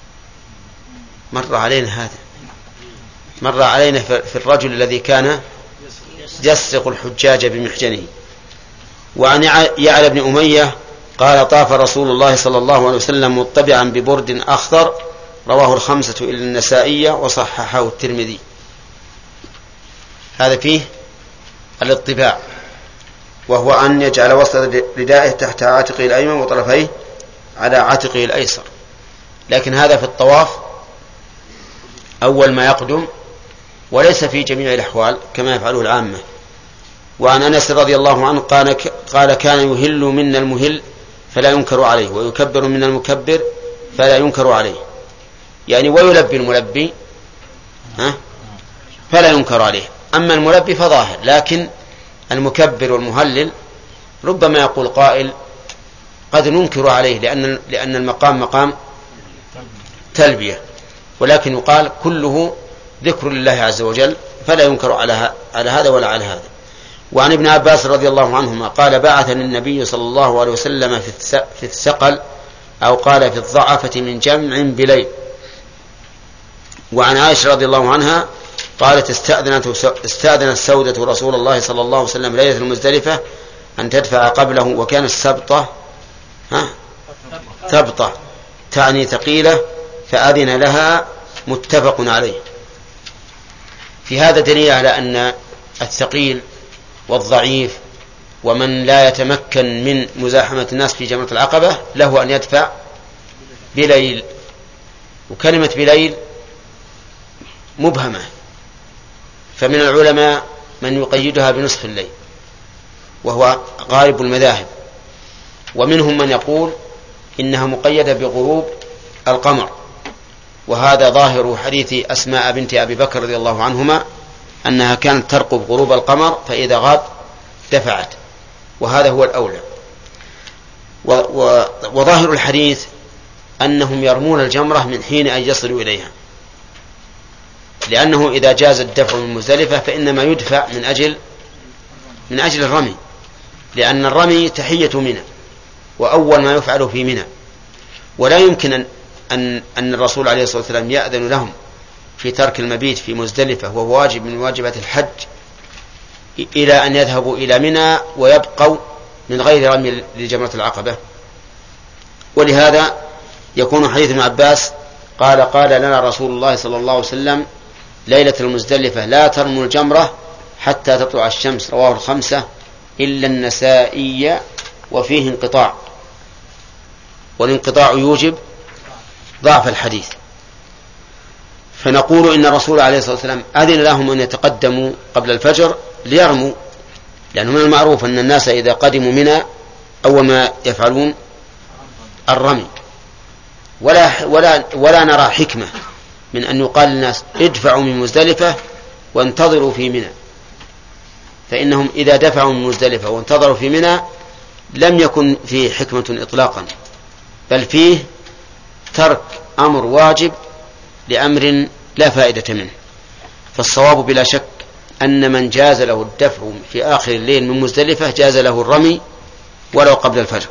مر علينا هذا مر علينا في الرجل الذي كان يسرق الحجاج بمحجنه. وعن يعلى بن أمية قال طاف رسول الله صلى الله عليه وسلم مطبعا ببرد أخضر، رواه الخمسة إلا النسائية وصححه الترمذي. هذا فيه الاطباع، وهو أن يجعل وسط ردائه تحت عاتقه الأيمن وطرفيه على عاتقه الأيسر، لكن هذا في الطواف أول ما يقدم وليس في جميع الأحوال كما يفعله العامة. وعن أنس رضي الله عنه قال, قال كان يهل منا المهل فلا ينكر عليه ويكبر منا المكبر فلا ينكر عليه، يعني ويلبي الملبي ها فلا ينكر عليه، أما الملبي فظاهر، لكن المكبر والمهلل ربما يقول قائل قد ننكر عليه لأن, لأن المقام مقام تلبية، ولكن يقال كله ذكر لله عز وجل فلا ينكر على على هذا ولا على هذا. وعن ابن عباس رضي الله عنهما قال بعثني النبي صلى الله عليه وسلم في الثقل أو قال في الضعفة من جمع بليل. وعن عائشة رضي الله عنها قالت استأذنت استأذنت سودة رسول الله صلى الله عليه وسلم ليلة المزدلفة أن تدفع قبله، وكان السبطة ها ثبطة تعني ثقيلة فأذن لها، متفق عليه. في هذا دليل على أن الثقيل والضعيف ومن لا يتمكن من مزاحمة الناس في جمرة العقبة له أن يدفع بليل. وكلمة بليل مبهمة، فمن العلماء من يقيدها بنصف الليل وهو غالب المذاهب، ومنهم من يقول إنها مقيدة بغروب القمر، وهذا ظاهر حديث أسماء بنت أبي بكر رضي الله عنهما أنها كانت ترقب غروب القمر فإذا غاب دفعت، وهذا هو الأولى. وظاهر الحديث أنهم يرمون الجمرة من حين أن يصلوا إليها، لأنه إذا جاز الدفع من مزدلفة فإنما يدفع من أجل من أجل الرمي، لأن الرمي تحية منى وأول ما يفعل في منى، ولا يمكن أن أن, أن الرسول عليه الصلاة والسلام يأذن لهم في ترك المبيت في مزدلفة وهو واجب من واجبات الحج إلى أن يذهبوا إلى منى ويبقوا من غير رمي لجمرة العقبة. ولهذا يكون حديث ابن عباس قال قال لنا رسول الله صلى الله عليه وسلم ليلة المزدلفة لا ترموا الجمرة حتى تطلع الشمس، رواه الخمسة إلا النسائي، وفيه انقطاع، والانقطاع يوجب ضعف الحديث. فنقول إن الرسول عليه الصلاة والسلام أذن لهم أن يتقدموا قبل الفجر ليرموا، لأنه من المعروف أن الناس إذا قدموا منى أول ما يفعلون الرمي، ولا, ولا, ولا نرى حكمة من أن يقال للناس ادفعوا من مزدلفة وانتظروا في منى، فإنهم إذا دفعوا من مزدلفة وانتظروا في منى لم يكن فيه حكمة إطلاقا، بل فيه ترك أمر واجب لأمر لا فائدة منه. فالصواب بلا شك أن من جاز له الدفع في آخر الليل من مزدلفة جاز له الرمي ولو قبل الفجر.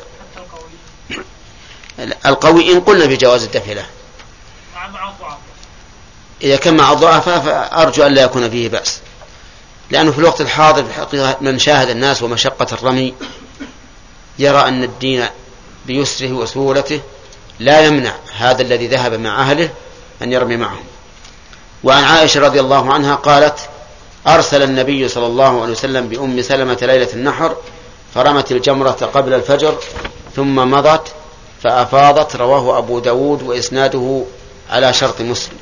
القوي إن قلنا بجواز الدفع له، إذا كان مع الضعفاء فأرجو أن لا يكون فيه بأس، لأنه في الوقت الحاضر من شاهد الناس ومشقة الرمي يرى أن الدين بيسره وسهولته لا يمنع هذا الذي ذهب مع أهله أن يرمي معهم. وعن عائشة رضي الله عنها قالت: أرسل النبي صلى الله عليه وسلم بأم سلمة ليلة النحر فرمت الجمرة قبل الفجر ثم مضت فأفاضت. رواه أبو داود وإسناده على شرط مسلم،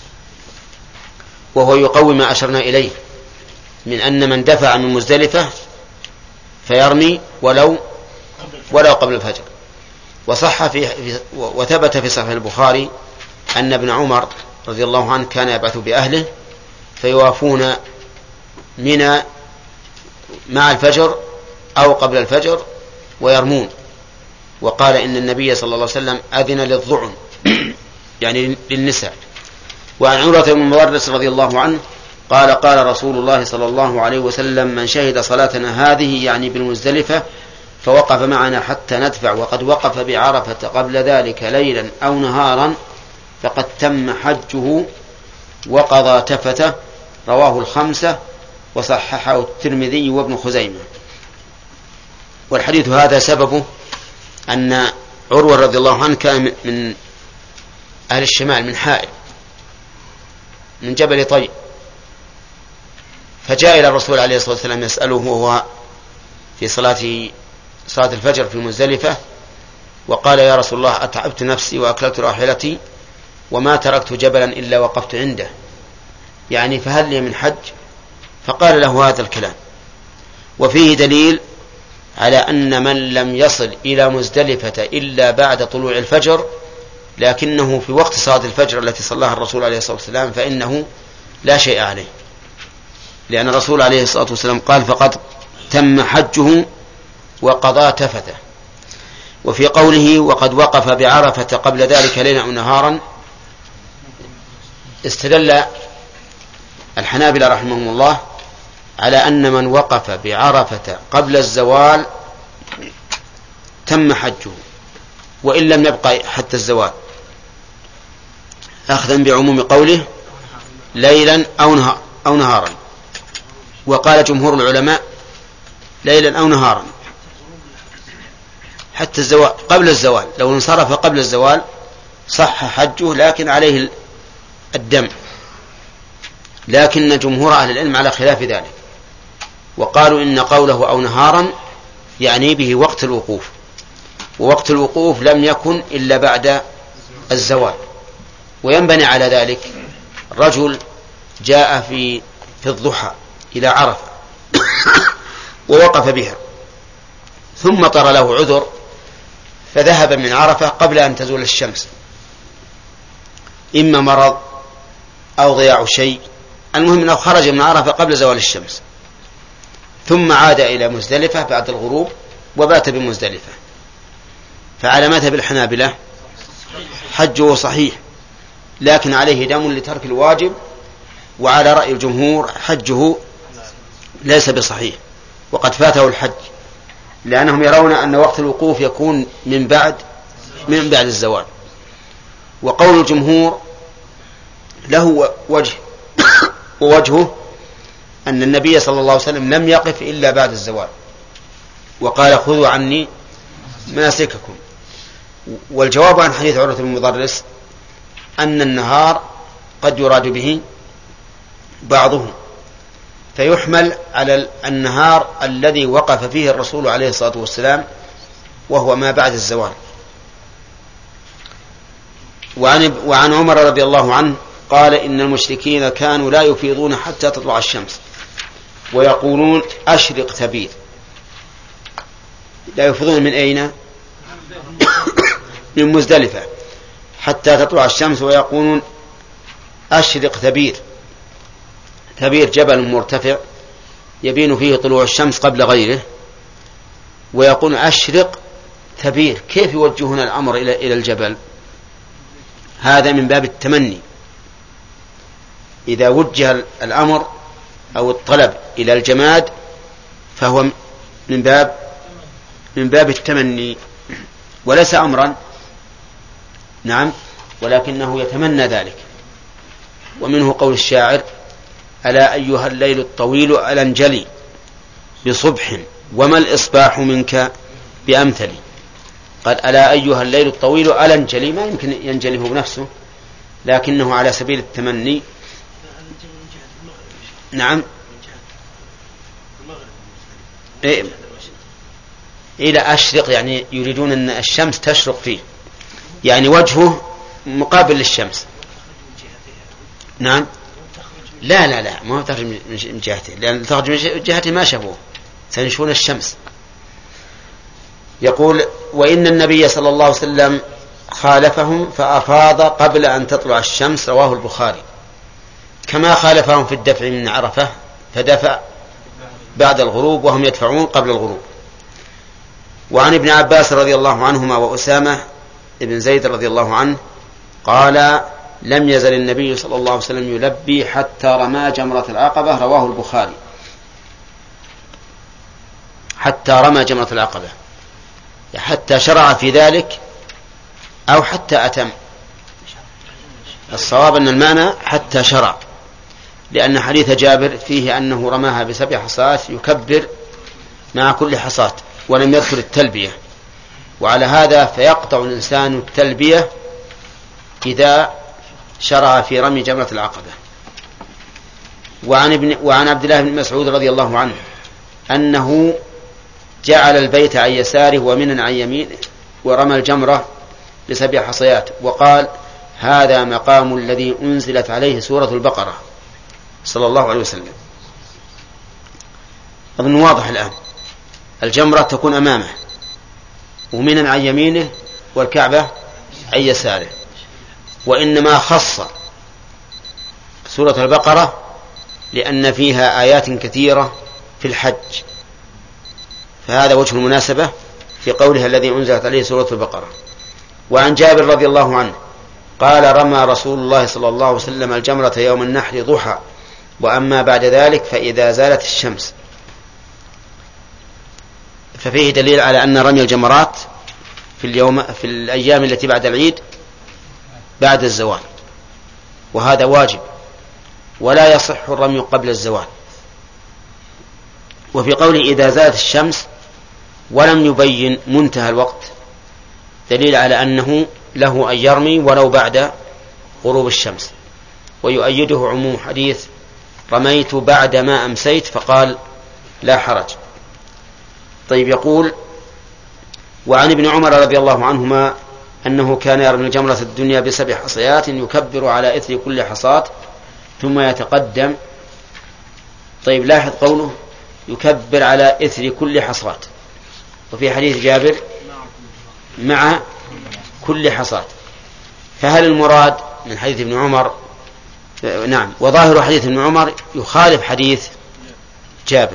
وهو يقوي ما أشرنا إليه من أن من دفع من مزدلفة فيرمي ولو ولو قبل الفجر. وصح في وثبت في صحيح البخاري أن ابن عمر رضي الله عنه كان يبعث بأهله فيوافون منى مع الفجر أو قبل الفجر ويرمون. وقال إن النبي صلى الله عليه وسلم أذن للضعن يعني للنساء. وعن عروة بن المدرس رضي الله عنه قال: قال رسول الله صلى الله عليه وسلم: من شهد صلاتنا هذه يعني بالمزدلفة فوقف معنا حتى ندفع وقد وقف بعرفة قبل ذلك ليلا أو نهارا فقد تم حجه وقضى تفته. رواه الخمسة وصححه الترمذي وابن خزيمة. والحديث هذا سببه أن عروة رضي الله عنه كان من أهل الشمال من حائل من جبل طي، فجاء إلى الرسول عليه الصلاة والسلام يسأله وهو في صلاة صلاة الفجر في مزدلفة، وقال: يا رسول الله أتعبت نفسي وأكلت راحلتي وما تركت جبلا إلا وقفت عنده، يعني فهل لي من حج؟ فقال له هذا الكلام. وفيه دليل على أن من لم يصل إلى مزدلفة إلا بعد طلوع الفجر لكنه في وقت صلاة الفجر التي صلاها الرسول عليه الصلاة والسلام فإنه لا شيء عليه، لأن الرسول عليه الصلاة والسلام قال: فقد تم حجه وقضى تفته. وفي قوله: وقد وقف بعرفة قبل ذلك ليلا أو نهارا، استدل الحنابلة رحمهم الله على أن من وقف بعرفة قبل الزوال تم حجه وإن لم يبقى حتى الزوال، أخذا بعموم قوله ليلا أو, نهار أو نهارا. وقال جمهور العلماء ليلا أو نهارا حتى الزوال قبل الزوال، لو انصرف قبل الزوال صح حجه لكن عليه الدم. لكن جمهور أهل العلم على خلاف ذلك، وقالوا إن قوله أو نهارا يعني به وقت الوقوف، ووقت الوقوف لم يكن إلا بعد الزوال. وينبني على ذلك رجل جاء في في الضحى إلى عرفة ووقف بها ثم طر له عذر فذهب من عرفة قبل أن تزول الشمس، إما مرض أو ضياع شيء، المهم أنه خرج من عرفة قبل زوال الشمس ثم عاد إلى مزدلفة بعد الغروب وبات بمزدلفة، فعلى مذهب الحنابلة حجه صحيح لكن عليه دم لترك الواجب، وعلى رأي الجمهور حجه ليس بصحيح وقد فاته الحج، لأنهم يرون أن وقت الوقوف يكون من بعد من بعد الزوال. وقول الجمهور له وجه ووجهه أن النبي صلى الله عليه وسلم لم يقف إلا بعد الزوال وقال: خذوا عني مناسككم. والجواب عن حديث عروة بن المدرس أن النهار قد يراد به بعضه، فيحمل على النهار الذي وقف فيه الرسول عليه الصلاة والسلام وهو ما بعد الزوال. وعن, وعن عمر رضي الله عنه قال: إن المشركين كانوا لا يفيضون حتى تطلع الشمس ويقولون أشرق تبير. لا يفيضون من أين؟ من مزدلفة حتى تطلع الشمس ويقولون أشرق تبير. تبير جبل مرتفع يبين فيه طلوع الشمس قبل غيره، ويقول أشرق تبير. كيف يوجهون الأمر إلى إلى الجبل؟ هذا من باب التمني. إذا وجه الأمر أو الطلب إلى الجماد فهو من باب من باب التمني وليس أمرا. نعم، ولكنه يتمنى ذلك. ومنه قول الشاعر: ألا أيها الليل الطويل ألا انجلي بصبح وما الإصباح منك بأمثل. قال: ألا أيها الليل الطويل ألا انجلي، ما يمكن ينجلي هو بنفسه، لكنه على سبيل التمني. نعم، إيه إلى أشرق، يعني يريدون أن الشمس تشرق فيه، يعني وجهه مقابل للشمس. نعم، لا لا لا ما هو تخرج من جهته، لأن تخرج من جهته ما شافوه، سينشون الشمس. يقول: وإن النبي صلى الله عليه وسلم خالفهم فأفاض قبل أن تطلع الشمس، رواه البخاري. كما خالفهم في الدفع من عرفة فدفع بعد الغروب وهم يدفعون قبل الغروب. وعن ابن عباس رضي الله عنهما وأسامة ابن زيد رضي الله عنه قال: لم يزل النبي صلى الله عليه وسلم يلبي حتى رمى جمرة العقبة، رواه البخاري. حتى رمى جمرة العقبة، حتى شرع في ذلك أو حتى أتم. الصواب أن المعنى حتى شرع، لأن حديث جابر فيه أنه رماها بسبع حصات يكبر مع كل حصاة، ولم يذكر التلبية. وعلى هذا فيقطع الإنسان التلبية إذا شرع في رمي جمرة العقبة. وعن, ابن وعن عبد الله بن مسعود رضي الله عنه أنه جعل البيت عن يساره ومنا عن يمينه ورمى الجمرة بسبع حصيات، وقال: هذا مقام الذي أنزلت عليه سورة البقرة، صلى الله عليه وسلم. أظن واضح الآن. الجمرة تكون أمامه ومنا عن يمينه والكعبة عن يساره. وإنما خص سورة البقرة لأن فيها آيات كثيرة في الحج، فهذا وجه المناسبة في قولها الذي أنزلت عليه سورة البقرة. وعن جابر رضي الله عنه قال: رمى رسول الله صلى الله عليه وسلم الجمرة يوم النحر ضحى، وأما بعد ذلك فإذا زالت الشمس. ففيه دليل على أن رمي الجمرات في اليوم في الأيام التي بعد العيد بعد الزوال، وهذا واجب، ولا يصح الرمي قبل الزوال. وفي قوله إذا زالت الشمس ولم يبين منتهى الوقت دليل على أنه له أن يرمي ولو بعد غروب الشمس. ويؤيده عموم حديث: رميت بعد ما أمسيت، فقال: لا حرج. طيب، يقول: وعن ابن عمر رضي الله عنهما أنه كان يرمي الجمرة الدنيا بسبع حصيات يكبر على إثر كل حصاة ثم يتقدم. طيب، لاحظ قوله يكبر على إثر كل حصاة، وفي حديث جابر مع كل حصاة. فهل المراد من حديث ابن عمر؟ نعم، وظاهر حديث ابن عمر يخالف حديث جابر.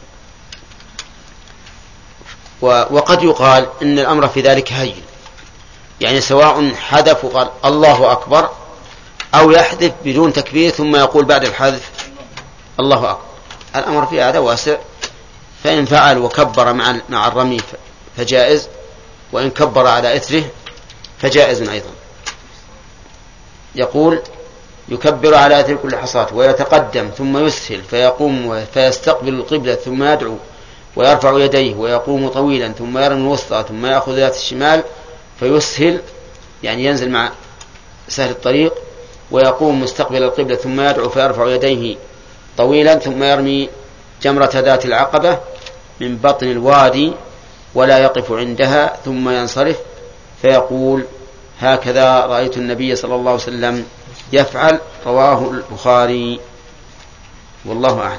وقد يقال إن الأمر في ذلك هين، يعني سواء حذف وقال الله أكبر أو يحذف بدون تكبير ثم يقول بعد الحذف الله أكبر، الأمر في هذا واسع. فإن فعل وكبر مع مع الرمي فجائز، وإن كبر على إثره فجائز أيضا. يقول: يكبر على إثر كل حصاة ويتقدم ثم يسهل فيقوم فيستقبل القبلة ثم يدعو ويرفع يديه ويقوم طويلا ثم يرمي الوسطى ثم يأخذ ذات الشمال فيسهل، يعني ينزل مع سهل الطريق، ويقوم مستقبل القبلة ثم يدعو فيرفع يديه طويلا ثم يرمي جمرة ذات العقبة من بطن الوادي ولا يقف عندها ثم ينصرف فيقول: هكذا رأيت النبي صلى الله عليه وسلم يفعل، رواه البخاري، والله أعلم.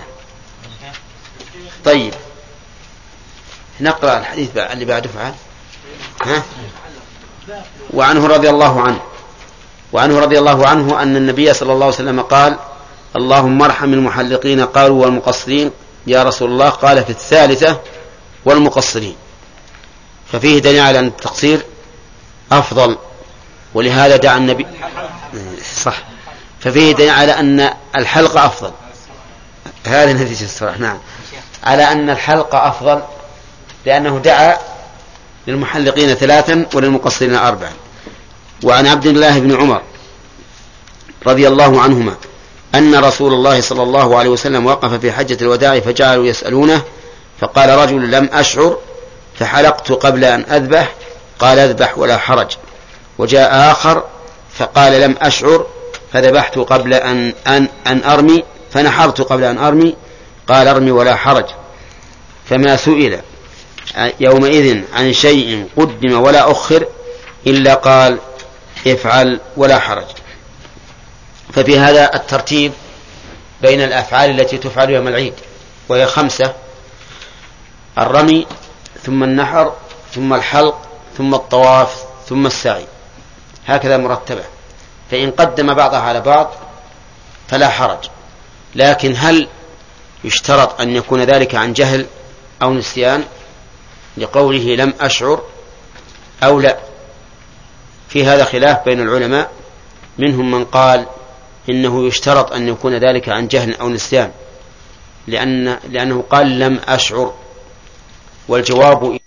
طيب، نقرأ الحديث اللي بعده. فعل ها؟ وعنه رضي الله عنه وعنه رضي الله عنه أن النبي صلى الله عليه وسلم قال: اللهم ارحم المحلقين. قالوا: والمقصرين يا رسول الله؟ قال: في الثالثة والمقصرين. ففيه دليل على أن التقصير أفضل ولهذا دعا النبي صح. ففيه دليل على أن الحلق أفضل. هذه نتيجة الصراحة. نعم، على أن الحلق أفضل لأنه دعا للمحلقين ثلاثا وللمقصرين أربعا. وعن عبد الله بن عمر رضي الله عنهما أن رسول الله صلى الله عليه وسلم وقف في حجة الوداع فجعلوا يسألونه فقال رجل لم أشعر فحلقت قبل أن أذبح قال اذبح ولا حرج. وجاء آخر فقال لم أشعر فذبحت قبل أن, أن, أن أرمي فنحرت قبل أن أرمي قال ارمي ولا حرج. فما سئل يومئذ عن شيء قدم ولا أخر إلا قال افعل ولا حرج. ففي هذا الترتيب بين الأفعال التي تفعل يوم العيد وهي خمسة: الرمي ثم النحر ثم الحلق ثم الطواف ثم السعي، هكذا مرتبة. فإن قدم بعضها على بعض فلا حرج. لكن هل يشترط أن يكون ذلك عن جهل أو نسيان لقوله لم أشعر أو لا؟ في هذا خلاف بين العلماء، منهم من قال إنه يشترط أن يكون ذلك عن جهل أو نسيان لأن لأنه قال لم أشعر، والجواب